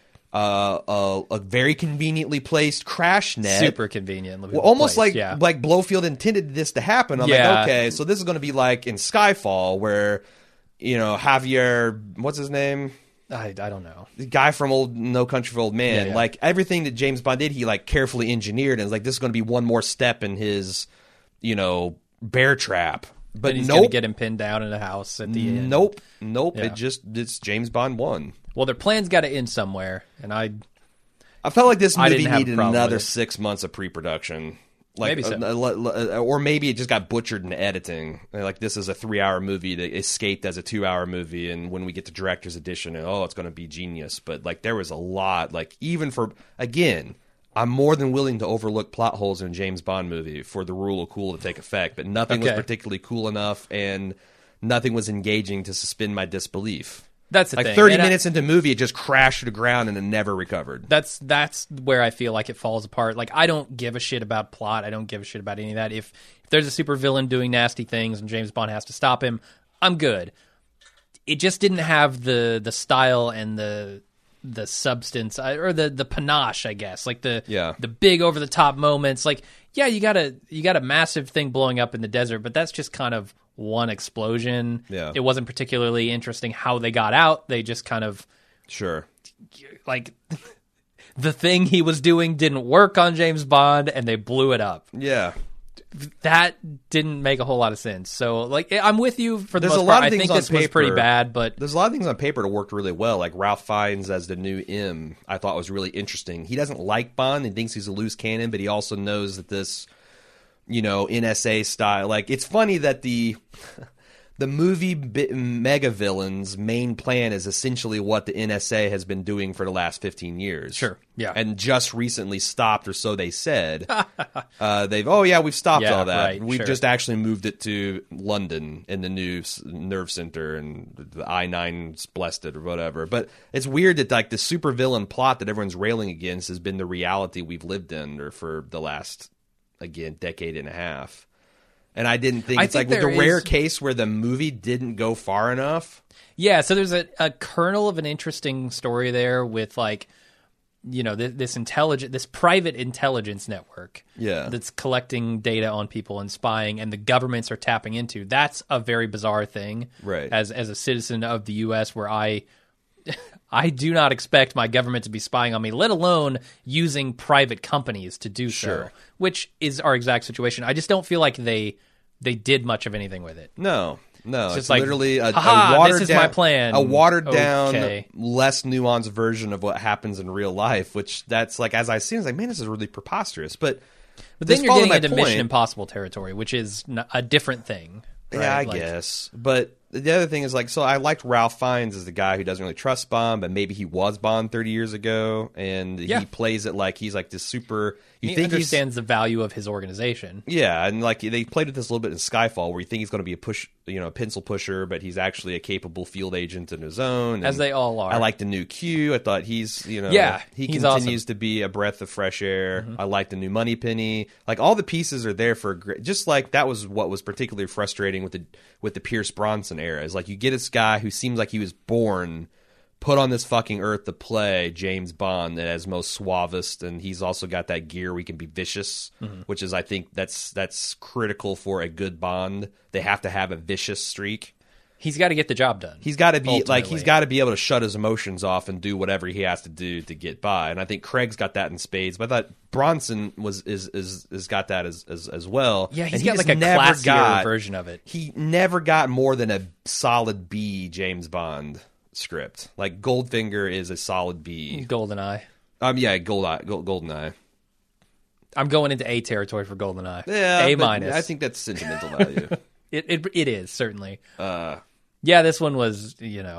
very conveniently placed crash net. Super convenient. Well, almost place, like Blofeld intended this to happen. I'm like, okay, so this is going to be like in Skyfall, where Javier, what's his name? I don't know. The guy from No Country for Old Men. Yeah. Like everything that James Bond did, he like carefully engineered, and it's like this is going to be one more step in his, bear trap. But And he's nope, going to get him pinned down in a house at the end. nope. Yeah. It's James Bond 1. Well, their plan's got to end somewhere, and I felt like this I movie didn't have a needed problem another with it. 6 months of pre-production. Like, Maybe so. Or maybe it just got butchered in editing. Like, this is a 3-hour movie that escaped as a 2-hour movie, and when we get to director's edition, it's going to be genius. But like, there was a lot. Like, even for, again, I'm more than willing to overlook plot holes in a James Bond movie for the rule of cool to take effect. But nothing was particularly cool enough, and nothing was engaging to suspend my disbelief. That's the like thing. 30 And minutes into the movie, it just crashed to the ground and then never recovered. That's where I feel like it falls apart. Like, I don't give a shit about plot. I don't give a shit about any of that. If there's a supervillain doing nasty things and James Bond has to stop him, I'm good. It just didn't have the style and the substance or the panache, I guess. Like the big over the top moments. Like, yeah, you got a massive thing blowing up in the desert, but that's just kind of one explosion. Yeah. It wasn't particularly interesting how they got out. They just kind of like the thing he was doing didn't work on James Bond, and they blew it up. Yeah. That didn't make a whole lot of sense. So, like, I'm with you for the There's most a lot part. of I things think on this was pretty paper- bad, but There's a lot of things on paper that worked really well. Like Ralph Fiennes as the new M, I thought was really interesting. He doesn't like Bond and thinks he's a loose cannon, but he also knows that this, NSA style. Like, it's funny that the movie mega villain's main plan is essentially what the NSA has been doing for the last 15 years. Sure, yeah. And just recently stopped, or so they said. We've stopped all that. Right, We've sure. just actually moved it to London in the new nerve center, and the I-9's blessed it or whatever. But it's weird that like the supervillain plot that everyone's railing against has been the reality we've lived in for the last, again, decade and a half. And I didn't think it's like with the rare case where the movie didn't go far enough. yeah. So there's a kernel of an interesting story there with like, this private intelligence network that's collecting data on people and spying, and the governments are tapping into. That's a very bizarre thing. Right. As a citizen of the U.S., where I do not expect my government to be spying on me, let alone using private companies to do so, which is our exact situation. I just don't feel like they did much of anything with it. No, it's just like, literally a "Ha-ha, this is down, my plan." a watered down, Okay. less nuanced version of what happens in real life. Which that's like, as I see, it's like, man, this is really preposterous. But then you're getting into point, Mission Impossible territory, which is a different thing. Right? Yeah, I Like, guess. But the other thing is, like, so I liked Ralph Fiennes as the guy who doesn't really trust Bond, but maybe he was Bond 30 years ago, and he plays it like he's like this super. He understands the value of his organization. Yeah, and like they played with this a little bit in Skyfall, where you think he's going to be a pencil pusher, but he's actually a capable field agent in his own. As they all are. I like the new Q. I thought he's, he he's continues awesome. to be a breath of fresh air. I like the new Moneypenny. Like, all the pieces are there for just like that was what was particularly frustrating with the Pierce Bronson era. Is like you get this guy who seems like he was born put on this fucking earth to play James Bond as most suavest, and he's also got that gear where he can be vicious, which is, I think that's critical for a good Bond. They have to have a vicious streak. He's got to get the job done. He's got to be ultimately. he's got to be able to shut his emotions off and do whatever he has to do to get by. And I think Craig's got that in spades. But I thought Bronson is got that as well. Yeah, and he's he got just like a never classier version of it. He never got more than a solid B James Bond script. Like Goldfinger is a solid B. GoldenEye. GoldenEye. I'm going into A territory for GoldenEye. Yeah, A but minus. I think that's sentimental value. It is certainly. Yeah, this one was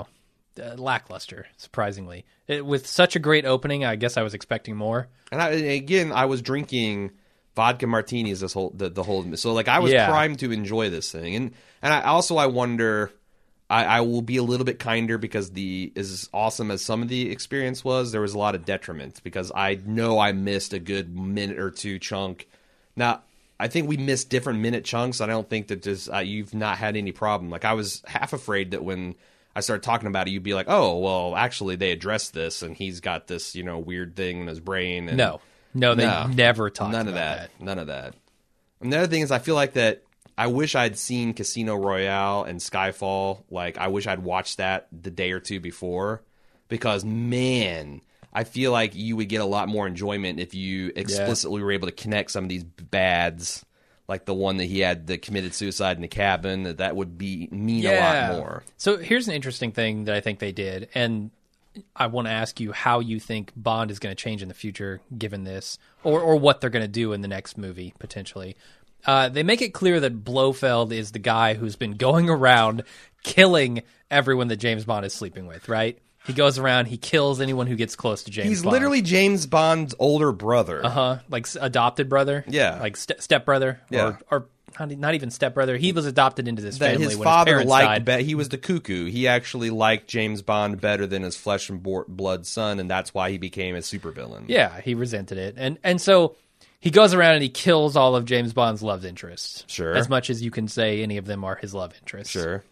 lackluster, surprisingly. With such a great opening, I guess I was expecting more. And I was drinking vodka martinis the whole so like I was primed to enjoy this thing, and I wonder. I will be a little bit kinder because as awesome as some of the experience was, there was a lot of detriment because I know I missed a good minute or two chunk. Now, I think we missed different minute chunks. I don't think that you've not had any problem. Like, I was half afraid that when I started talking about it, you'd be like, oh, well, actually, they addressed this, and he's got this, weird thing in his brain. And No, they never talked none about of that. None of that. And the other thing is, I feel like that I wish I'd seen Casino Royale and Skyfall. Like, I wish I'd watched that the day or two before because, man, I feel like you would get a lot more enjoyment if you explicitly were able to connect some of these bads, like the one that he had that committed suicide in the cabin. That would mean a lot more. So here's an interesting thing that I think they did, and I want to ask you how you think Bond is going to change in the future given this, or what they're going to do in the next movie, potentially. They make it clear that Blofeld is the guy who's been going around killing everyone that James Bond is sleeping with, right? He goes around, he kills anyone who gets close to James Bond. He's literally James Bond's older brother. Like adopted brother? Yeah. Like stepbrother? Yeah. Or not even stepbrother. He was adopted into this family his when father his parents died. he was the cuckoo. He actually liked James Bond better than his flesh and blood son, and that's why he became a supervillain. Yeah, he resented it. And so he goes around and he kills all of James Bond's love interests. Sure. As much as you can say any of them are his love interests. Sure.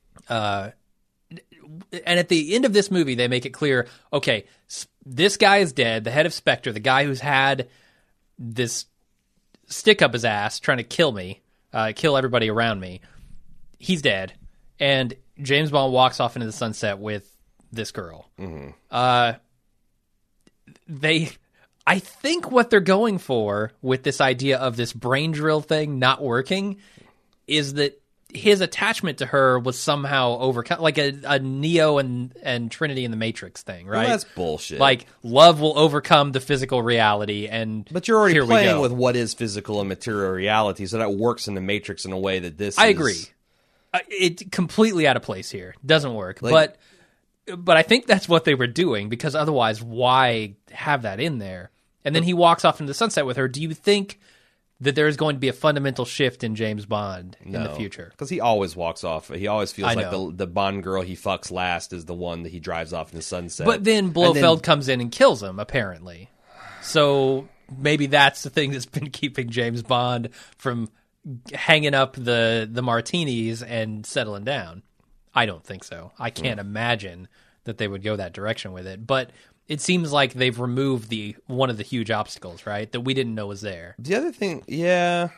And at the end of this movie, they make it clear, okay, this guy is dead, the head of Spectre, the guy who's had this stick up his ass trying to kill me, kill everybody around me, he's dead. And James Bond walks off into the sunset with this girl. Mm-hmm. I think what they're going for with this idea of this brain drill thing not working is that his attachment to her was somehow overcome, like a Neo and Trinity in the Matrix thing, right? Well, that's bullshit. Like, love will overcome the physical reality, but you're already here playing with what is physical and material reality, so that works in the Matrix in a way that this I agree. It's completely out of place here. Doesn't work. Like, but I think that's what they were doing, because otherwise, why have that in there? And then he walks off into the sunset with her. Do you think that there is going to be a fundamental shift in James Bond in the future? Because he always walks off. He always feels like know. the Bond girl he fucks last is the one that he drives off in the sunset. But then Blofeld comes in and kills him, apparently. So maybe that's the thing that's been keeping James Bond from hanging up the martinis and settling down. I don't think so. I can't imagine that they would go that direction with it. But it seems like they've removed one of the huge obstacles, right? That we didn't know was there. The other thing, yeah.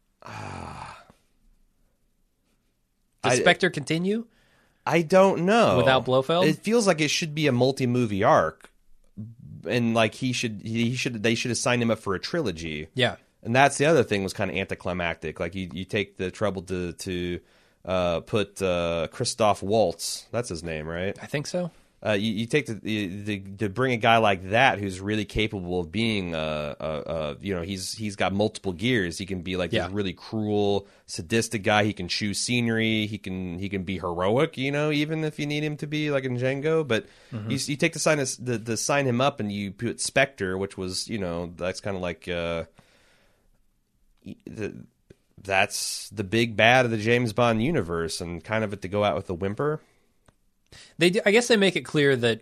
Does Spectre continue? I don't know. Without Blofeld? It feels like it should be a multi-movie arc. And like they should have signed him up for a trilogy. Yeah. And that's the other thing was kind of anticlimactic. Like you take the trouble to put Christoph Waltz. That's his name, right? I think so. You take to bring a guy like that who's really capable of being he's got multiple gears. He can be like this really cruel, sadistic guy. He can choose scenery. He can be heroic. Even if you need him to be like in Django. But you take the sign him up and you put Spectre, which was that's kind of like that's the big bad of the James Bond universe, and kind of it to go out with a whimper. I guess they make it clear that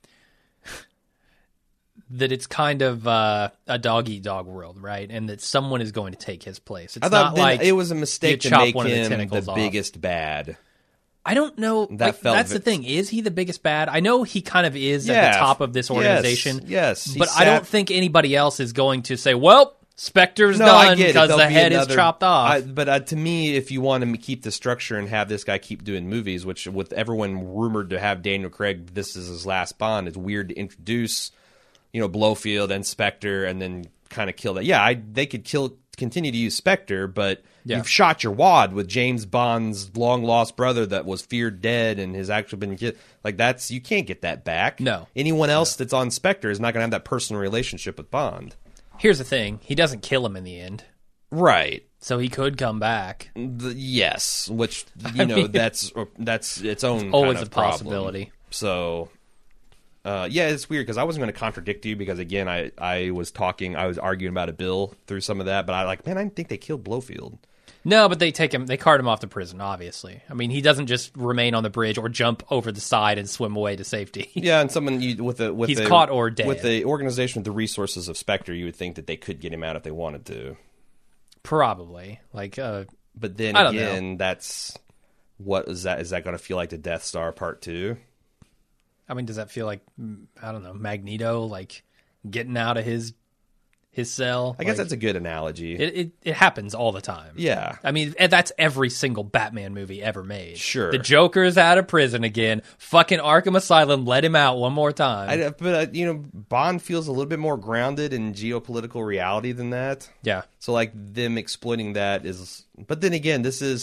it's kind of a dog-eat-dog world, right? And that someone is going to take his place. It's not like it was a mistake to make him the biggest bad. I don't know. That's the thing. Is he the biggest bad? I know he kind of is at the top of this organization. Yes. But I don't think anybody else is going to say, well, Spectre's done because the head is chopped off. But to me, if you want to keep the structure and have this guy keep doing movies, which with everyone rumored to have Daniel Craig, this is his last Bond, it's weird to introduce, Blofeld and Spectre and then kind of kill that. Yeah, they could continue to use Spectre, but you've shot your wad with James Bond's long lost brother that was feared dead and has actually been killed. Like you can't get that back. No. Anyone else that's on Spectre is not going to have that personal relationship with Bond. Here's the thing. He doesn't kill him in the end. Right. So he could come back. Yes, which, that's its own always kind of a possibility. problem. So, yeah, it's weird because I wasn't going to contradict you because, again, I was arguing about a bill through some of that, but I didn't think they killed Blofeld. No, but they cart him off to prison, obviously. I mean, he doesn't just remain on the bridge or jump over the side and swim away to safety. Yeah, and he's caught or dead. With the organization with the resources of Spectre, you would think that they could get him out if they wanted to. Probably. Like, but then I don't again, that's what is that? Is that going to feel like the Death Star Part 2? I mean, does that feel like, I don't know, Magneto, like, getting out of his cell? I guess that's a good analogy. It happens all the time. Yeah. I mean, that's every single Batman movie ever made. Sure. The Joker's out of prison again. Fucking Arkham Asylum, let him out one more time. But Bond feels a little bit more grounded in geopolitical reality than that. Yeah. So, like, them exploiting that is... But then again, this is...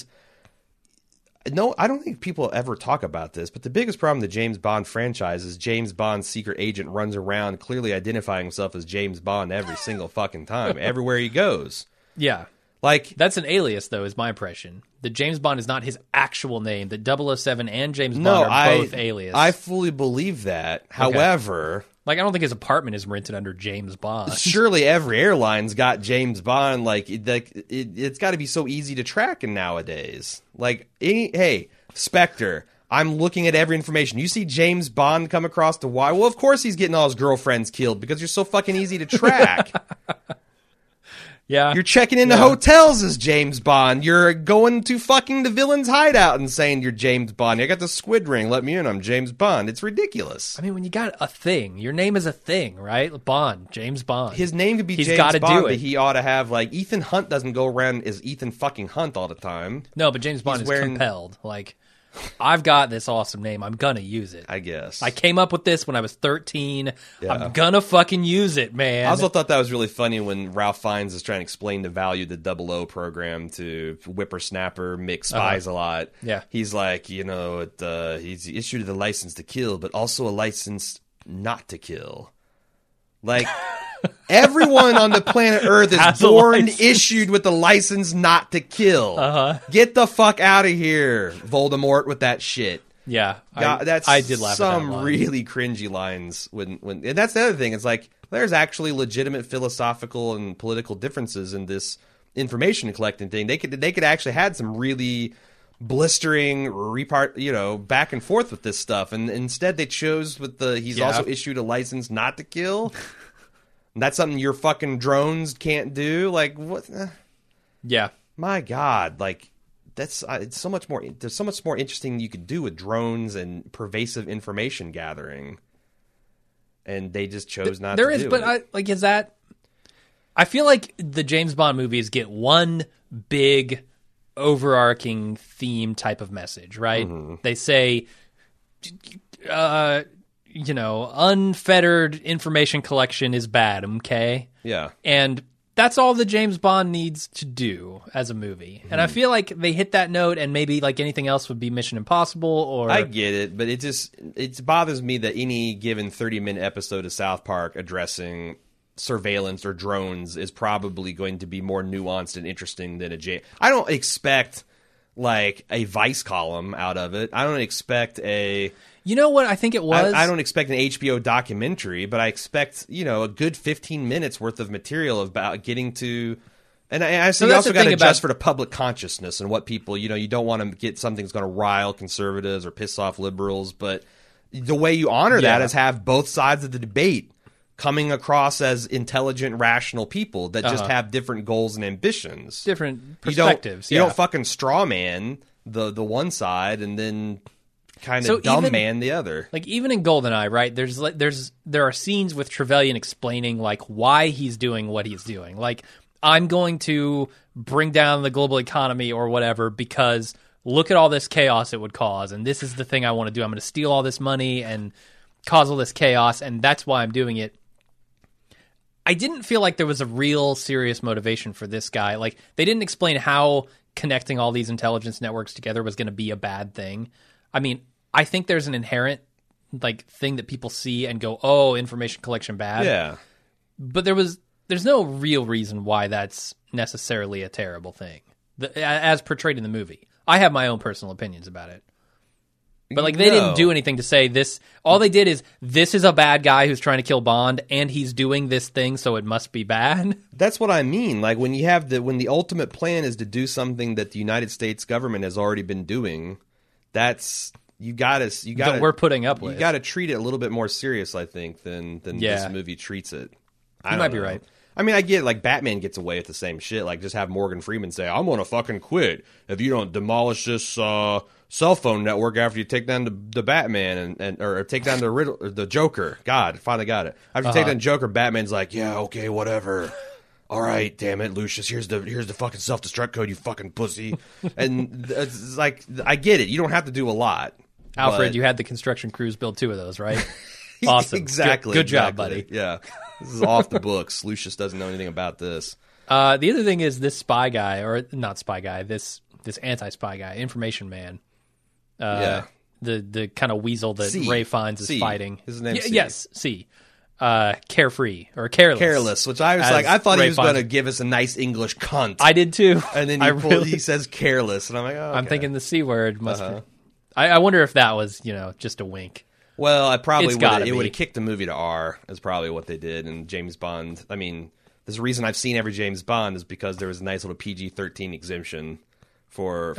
No, I don't think people ever talk about this, but the biggest problem with the James Bond franchise is James Bond's secret agent runs around clearly identifying himself as James Bond every single fucking time, everywhere he goes. Yeah. Like, that's an alias, though, is my impression. That James Bond is not his actual name. That 007 and James Bond are both alias. I fully believe that. Okay. However... Like, I don't think his apartment is rented under James Bond. Surely every airline's got James Bond. Like, it's got to be so easy to track nowadays. Like, hey, Spectre, I'm looking at every information. You see James Bond come across the wire. Well, of course he's getting all his girlfriends killed because you're so fucking easy to track. Yeah. You're checking into hotels as James Bond. You're going to fucking the villain's hideout and saying you're James Bond. I got the squid ring. Let me in. I'm James Bond. It's ridiculous. I mean, when you got a thing, your name is a thing, right? Bond, James Bond. His name could be James Bond, but he ought to have, like, Ethan Hunt doesn't go around as Ethan fucking Hunt all the time. No, but James Bond is compelled. Like, I've got this awesome name. I'm gonna use it. I guess. I came up with this when I was 13. Yeah. I'm gonna fucking use it, man. I also thought that was really funny when Ralph Fiennes is trying to explain the value of the 00 program to Whippersnapper, Mick Spies a lot. Yeah. He's like, he's issued the license to kill, but also a license not to kill. Like... Everyone on the planet Earth is born issued with the license not to kill. Get the fuck out of here, Voldemort, with that shit. Yeah, I did laugh at that some line. really cringy lines when and that's the other thing. It's like there's actually legitimate philosophical and political differences in this information collecting thing. They could actually had some really blistering back and forth with this stuff, and instead they chose with he's also issued a license not to kill. That's something your fucking drones can't do. Like what? Yeah, my God! Like that's it's so much more. There's so much more interesting you could do with drones and pervasive information gathering, and they just chose not. There to is, do but it. is that? I feel like the James Bond movies get one big overarching theme type of message, right? Mm-hmm. They say, unfettered information collection is bad, okay? Yeah. And that's all that James Bond needs to do as a movie. Mm-hmm. And I feel like they hit that note, and maybe like anything else would be Mission Impossible or... I get it, but it bothers me that any given 30-minute episode of South Park addressing surveillance or drones is probably going to be more nuanced and interesting than I don't expect like a Vice column out of it. I don't expect a... You know what I think it was? I don't expect an HBO documentary, but I expect, a good 15 minutes worth of material about getting to... And I say you also got to adjust for the public consciousness and what people, you don't want to get something that's going to rile conservatives or piss off liberals, but the way you honor that is have both sides of the debate coming across as intelligent, rational people that just have different goals and ambitions. Different perspectives. You don't fucking straw man the one side and then... kind of dumb man the other. Like even in GoldenEye, right? There are scenes with Trevelyan explaining like why he's doing what he's doing. Like I'm going to bring down the global economy or whatever because look at all this chaos it would cause, and this is the thing I want to do. I'm going to steal all this money and cause all this chaos, and that's why I'm doing it. I didn't feel like there was a real serious motivation for this guy. Like they didn't explain how connecting all these intelligence networks together was going to be a bad thing. I mean, I think there's an inherent like thing that people see and go, "Oh, information collection bad." Yeah. But there's no real reason why that's necessarily a terrible thing, as portrayed in the movie. I have my own personal opinions about it. But like they didn't do anything to say this. All they did is this is a bad guy who's trying to kill Bond, and he's doing this thing, so it must be bad. That's what I mean. Like when when the ultimate plan is to do something that the United States government has already been doing, that's you got That we're putting up with. You got to treat it a little bit more serious, I think, than this movie treats it. You might be right. I mean, I get like Batman gets away with the same shit. Like just have Morgan Freeman say, "I'm gonna fucking quit if you don't demolish this cell phone network after you take down the Batman or take down the Riddle or the Joker." God, finally got it. After you take down Joker, Batman's like, "Yeah, okay, whatever. All right, damn it, Lucius. Here's the fucking self-destruct code, you fucking pussy." And it's like, I get it. You don't have to do a lot. Alfred, but... you had the construction crews build 2 of those, right? Awesome. Exactly. Good job, buddy. Yeah. This is off the books. Lucius doesn't know anything about this. The other thing is this spy guy, or not spy guy, this anti-spy guy, information man. The kind of weasel that Ray finds is fighting. His name's C. Yes, C. Carefree or careless. Careless, which I was like, I thought he was going to give us a nice English cunt. I did too. And then he says careless, and I'm like, oh, okay. I'm thinking the C word must be. I wonder if that was, just a wink. Well, I probably would have kicked the movie to R, is probably what they did. And James Bond, I mean, there's a reason I've seen every James Bond is because there was a nice little PG-13 exemption for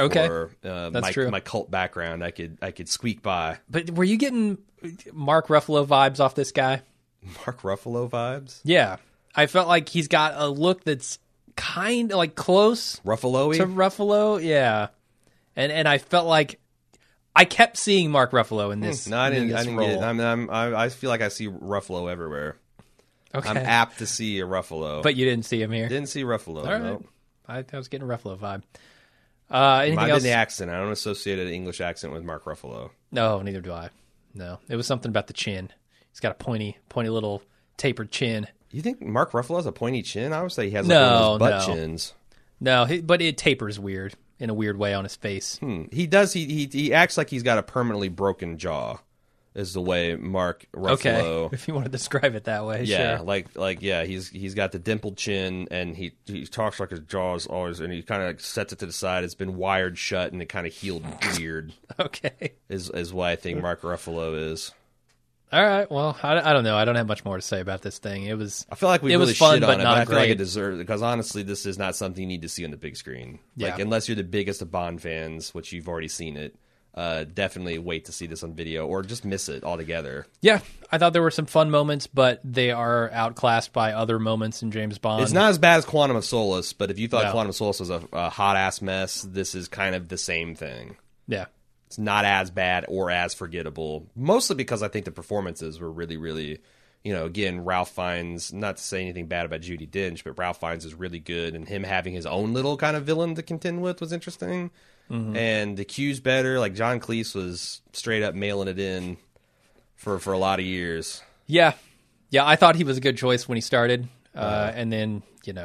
my cult background. I could squeak by. But were you getting Mark Ruffalo vibes off this guy? Mark Ruffalo vibes? Yeah. I felt like he's got a look that's kind of like close Ruffalo-y? to Ruffalo. Yeah. And I felt like I kept seeing Mark Ruffalo in this. No, I didn't role. get it. I feel like I see Ruffalo everywhere. Okay. I'm apt to see a Ruffalo. But you didn't see him here? Didn't see Ruffalo, All right. no. I was getting a Ruffalo vibe. Anything Might have else? been the accent. I don't associate an English accent with Mark Ruffalo. No, neither do I. No. It was something about the chin. He's got a pointy little tapered chin. You think Mark Ruffalo has a pointy chin? I would say he has one of those butt chins. No, but it tapers weird in a weird way on his face. He does. He acts like he's got a permanently broken jaw. Is the way Mark Ruffalo. Okay, if you want to describe it that way. Yeah, sure. yeah. He's got the dimpled chin, and he talks like his jaw is always, and he kind of sets it to the side. It's been wired shut, and it kind of healed weird. Okay, is why I think Mark Ruffalo is. All right. Well, I don't know. I don't have much more to say about this thing. I feel like we really was fun, shit but on it, not but I feel like great. it deserves, because honestly, this is not something you need to see on the big screen. Yeah. Like, unless you're the biggest of Bond fans, which you've already seen it, definitely wait to see this on video or just miss it altogether. Yeah, I thought there were some fun moments, but they are outclassed by other moments in James Bond. It's not as bad as Quantum of Solace, but if you thought No. Quantum of Solace was a hot-ass mess, this is kind of the same thing. Yeah. It's not as bad or as forgettable, mostly because I think the performances were really, really, again, Ralph Fiennes, not to say anything bad about Judi Dench, but Ralph Fiennes is really good, and him having his own little kind of villain to contend with was interesting. Mm-hmm. And the Q's better. Like, John Cleese was straight up mailing it in for a lot of years. Yeah. Yeah, I thought he was a good choice when he started. And then,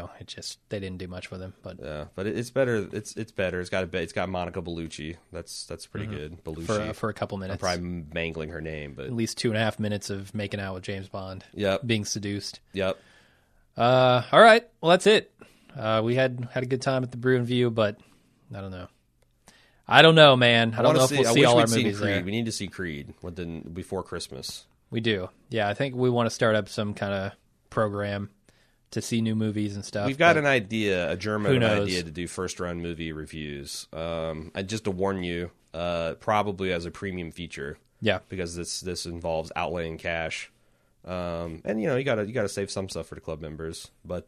they didn't do much with him. But yeah, but it's better. It's better. It's got Monica Bellucci. That's pretty good. Bellucci for a couple minutes. I'm probably mangling her name, but at least 2.5 minutes of making out with James Bond. Yep. Being seduced. Yep. All right. Well, that's it. We had a good time at the Brew and View, but I don't know. I don't know, man. I don't know if we'll see all our movies Creed. there. We need to see Creed before Christmas. We do. Yeah, I think we want to start up some kind of program to see new movies and stuff. We've got an idea, a German who knows? idea to do first-run movie reviews. Just to warn you, probably as a premium feature. Yeah, because this involves outlaying cash, and you gotta save some stuff for the club members. But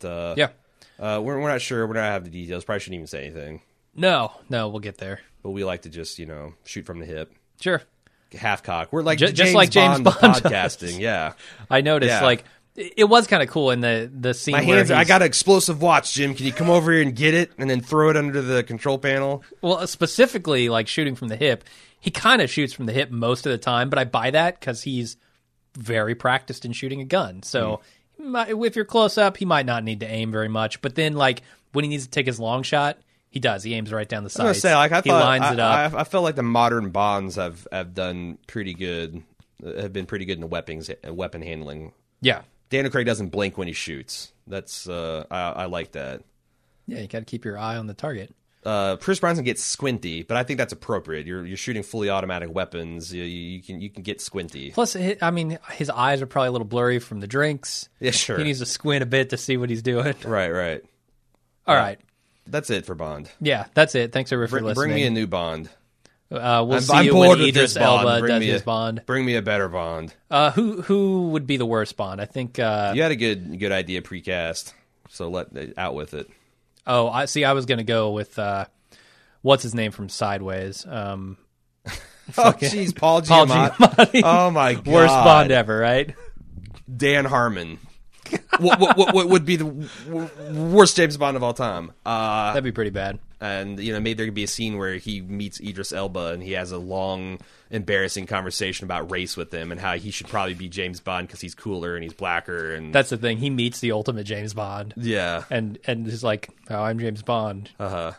we're not sure. We're not have the details. Probably shouldn't even say anything. No, we'll get there. But we like to just shoot from the hip. Sure. Half cock. We're like just like James Bond podcasting. Yeah. I noticed it was kind of cool in the scene. My hands. I got an explosive watch, Jim. Can you come over here and get it and then throw it under the control panel? Well, specifically like shooting from the hip. He kind of shoots from the hip most of the time, but I buy that because he's very practiced in shooting a gun. So if you're close up, he might not need to aim very much. But then like when he needs to take his long shot, he does. He aims right down the sides. He lines it up. I felt like the modern Bonds have done pretty good. Have been pretty good in the weapon handling. Yeah, Daniel Craig doesn't blink when he shoots. That's I like that. Yeah, you got to keep your eye on the target. Pierce Brosnan gets squinty, but I think that's appropriate. You're shooting fully automatic weapons. You can get squinty. Plus, his eyes are probably a little blurry from the drinks. Yeah, sure. He needs to squint a bit to see what he's doing. Right. All right. That's it for Bond. Yeah, that's it. Thanks for listening. Bring me a new Bond. We'll see I'm you bored when with Idris this Bond. Elba Bring does me his a- Bond. Bring me a better Bond. Who would be the worst Bond? I think. You had a good idea precast, so out with it. Oh, I see. I was going to go with what's his name from Sideways. Oh, jeez, Paul Paul Giamatti. Giamatti. Oh my god, Worst Bond ever, right? Dan Harmon. what would be the worst James Bond of all time? That'd be pretty bad. And maybe there could be a scene where he meets Idris Elba and he has a long, embarrassing conversation about race with him and how he should probably be James Bond because he's cooler and he's blacker. And That's the thing. He meets the ultimate James Bond, yeah, and is like, "Oh, I'm James Bond." I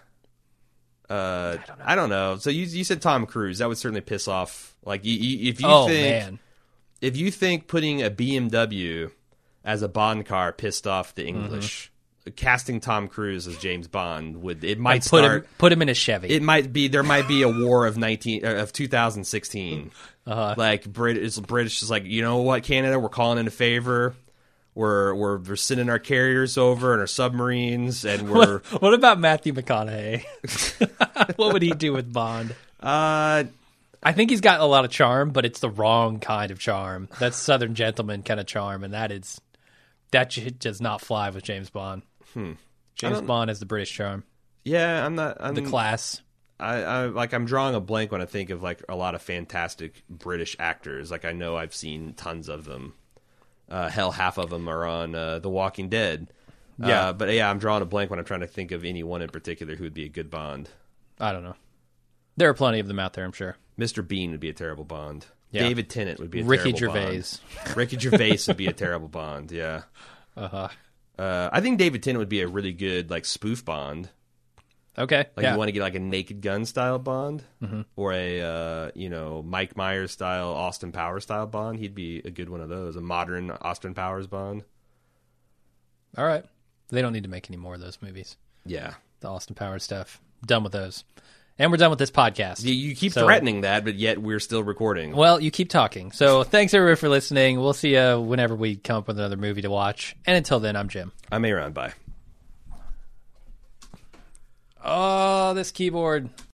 don't know. So you said Tom Cruise. That would certainly piss off. Like if you Oh think man, if you think putting a BMW as a Bond car pissed off the English, casting Tom Cruise as James Bond might put him in a Chevy. There might be a war of 2016. Like British is like, you know what, Canada, we're calling in a favor. We're sending our carriers over and our submarines, and we're. What about Matthew McConaughey? What would he do with Bond? I think he's got a lot of charm, but it's the wrong kind of charm. That's Southern gentleman kind of charm, and that does not fly with James Bond. James Bond has the British charm, Yeah, I'm the class. I'm drawing a blank when I think of like a lot of fantastic British actors. Like I know I've seen tons of them. Hell, half of them are on The Walking Dead. Yeah. But yeah, I'm drawing a blank when I'm trying to think of anyone in particular who would be a good Bond. I don't know. There are plenty of them out there, I'm sure. Mr. Bean would be a terrible Bond. Yeah. David Tennant would be a Ricky terrible Gervais. Bond. Ricky Gervais would be a terrible Bond, yeah. I think David Tennant would be a really good like spoof Bond. Okay. Like you want to get like a Naked Gun style Bond, or a Mike Myers style Austin Powers style Bond. He'd be a good one of those. A modern Austin Powers Bond. All right. They don't need to make any more of those movies. Yeah. The Austin Powers stuff. Done with those. And we're done with this podcast. You keep threatening that, but yet we're still recording. Well, you keep talking. So thanks everyone for listening. We'll see you whenever we come up with another movie to watch. And until then, I'm Jim. I'm Aaron. Bye. Oh, this keyboard.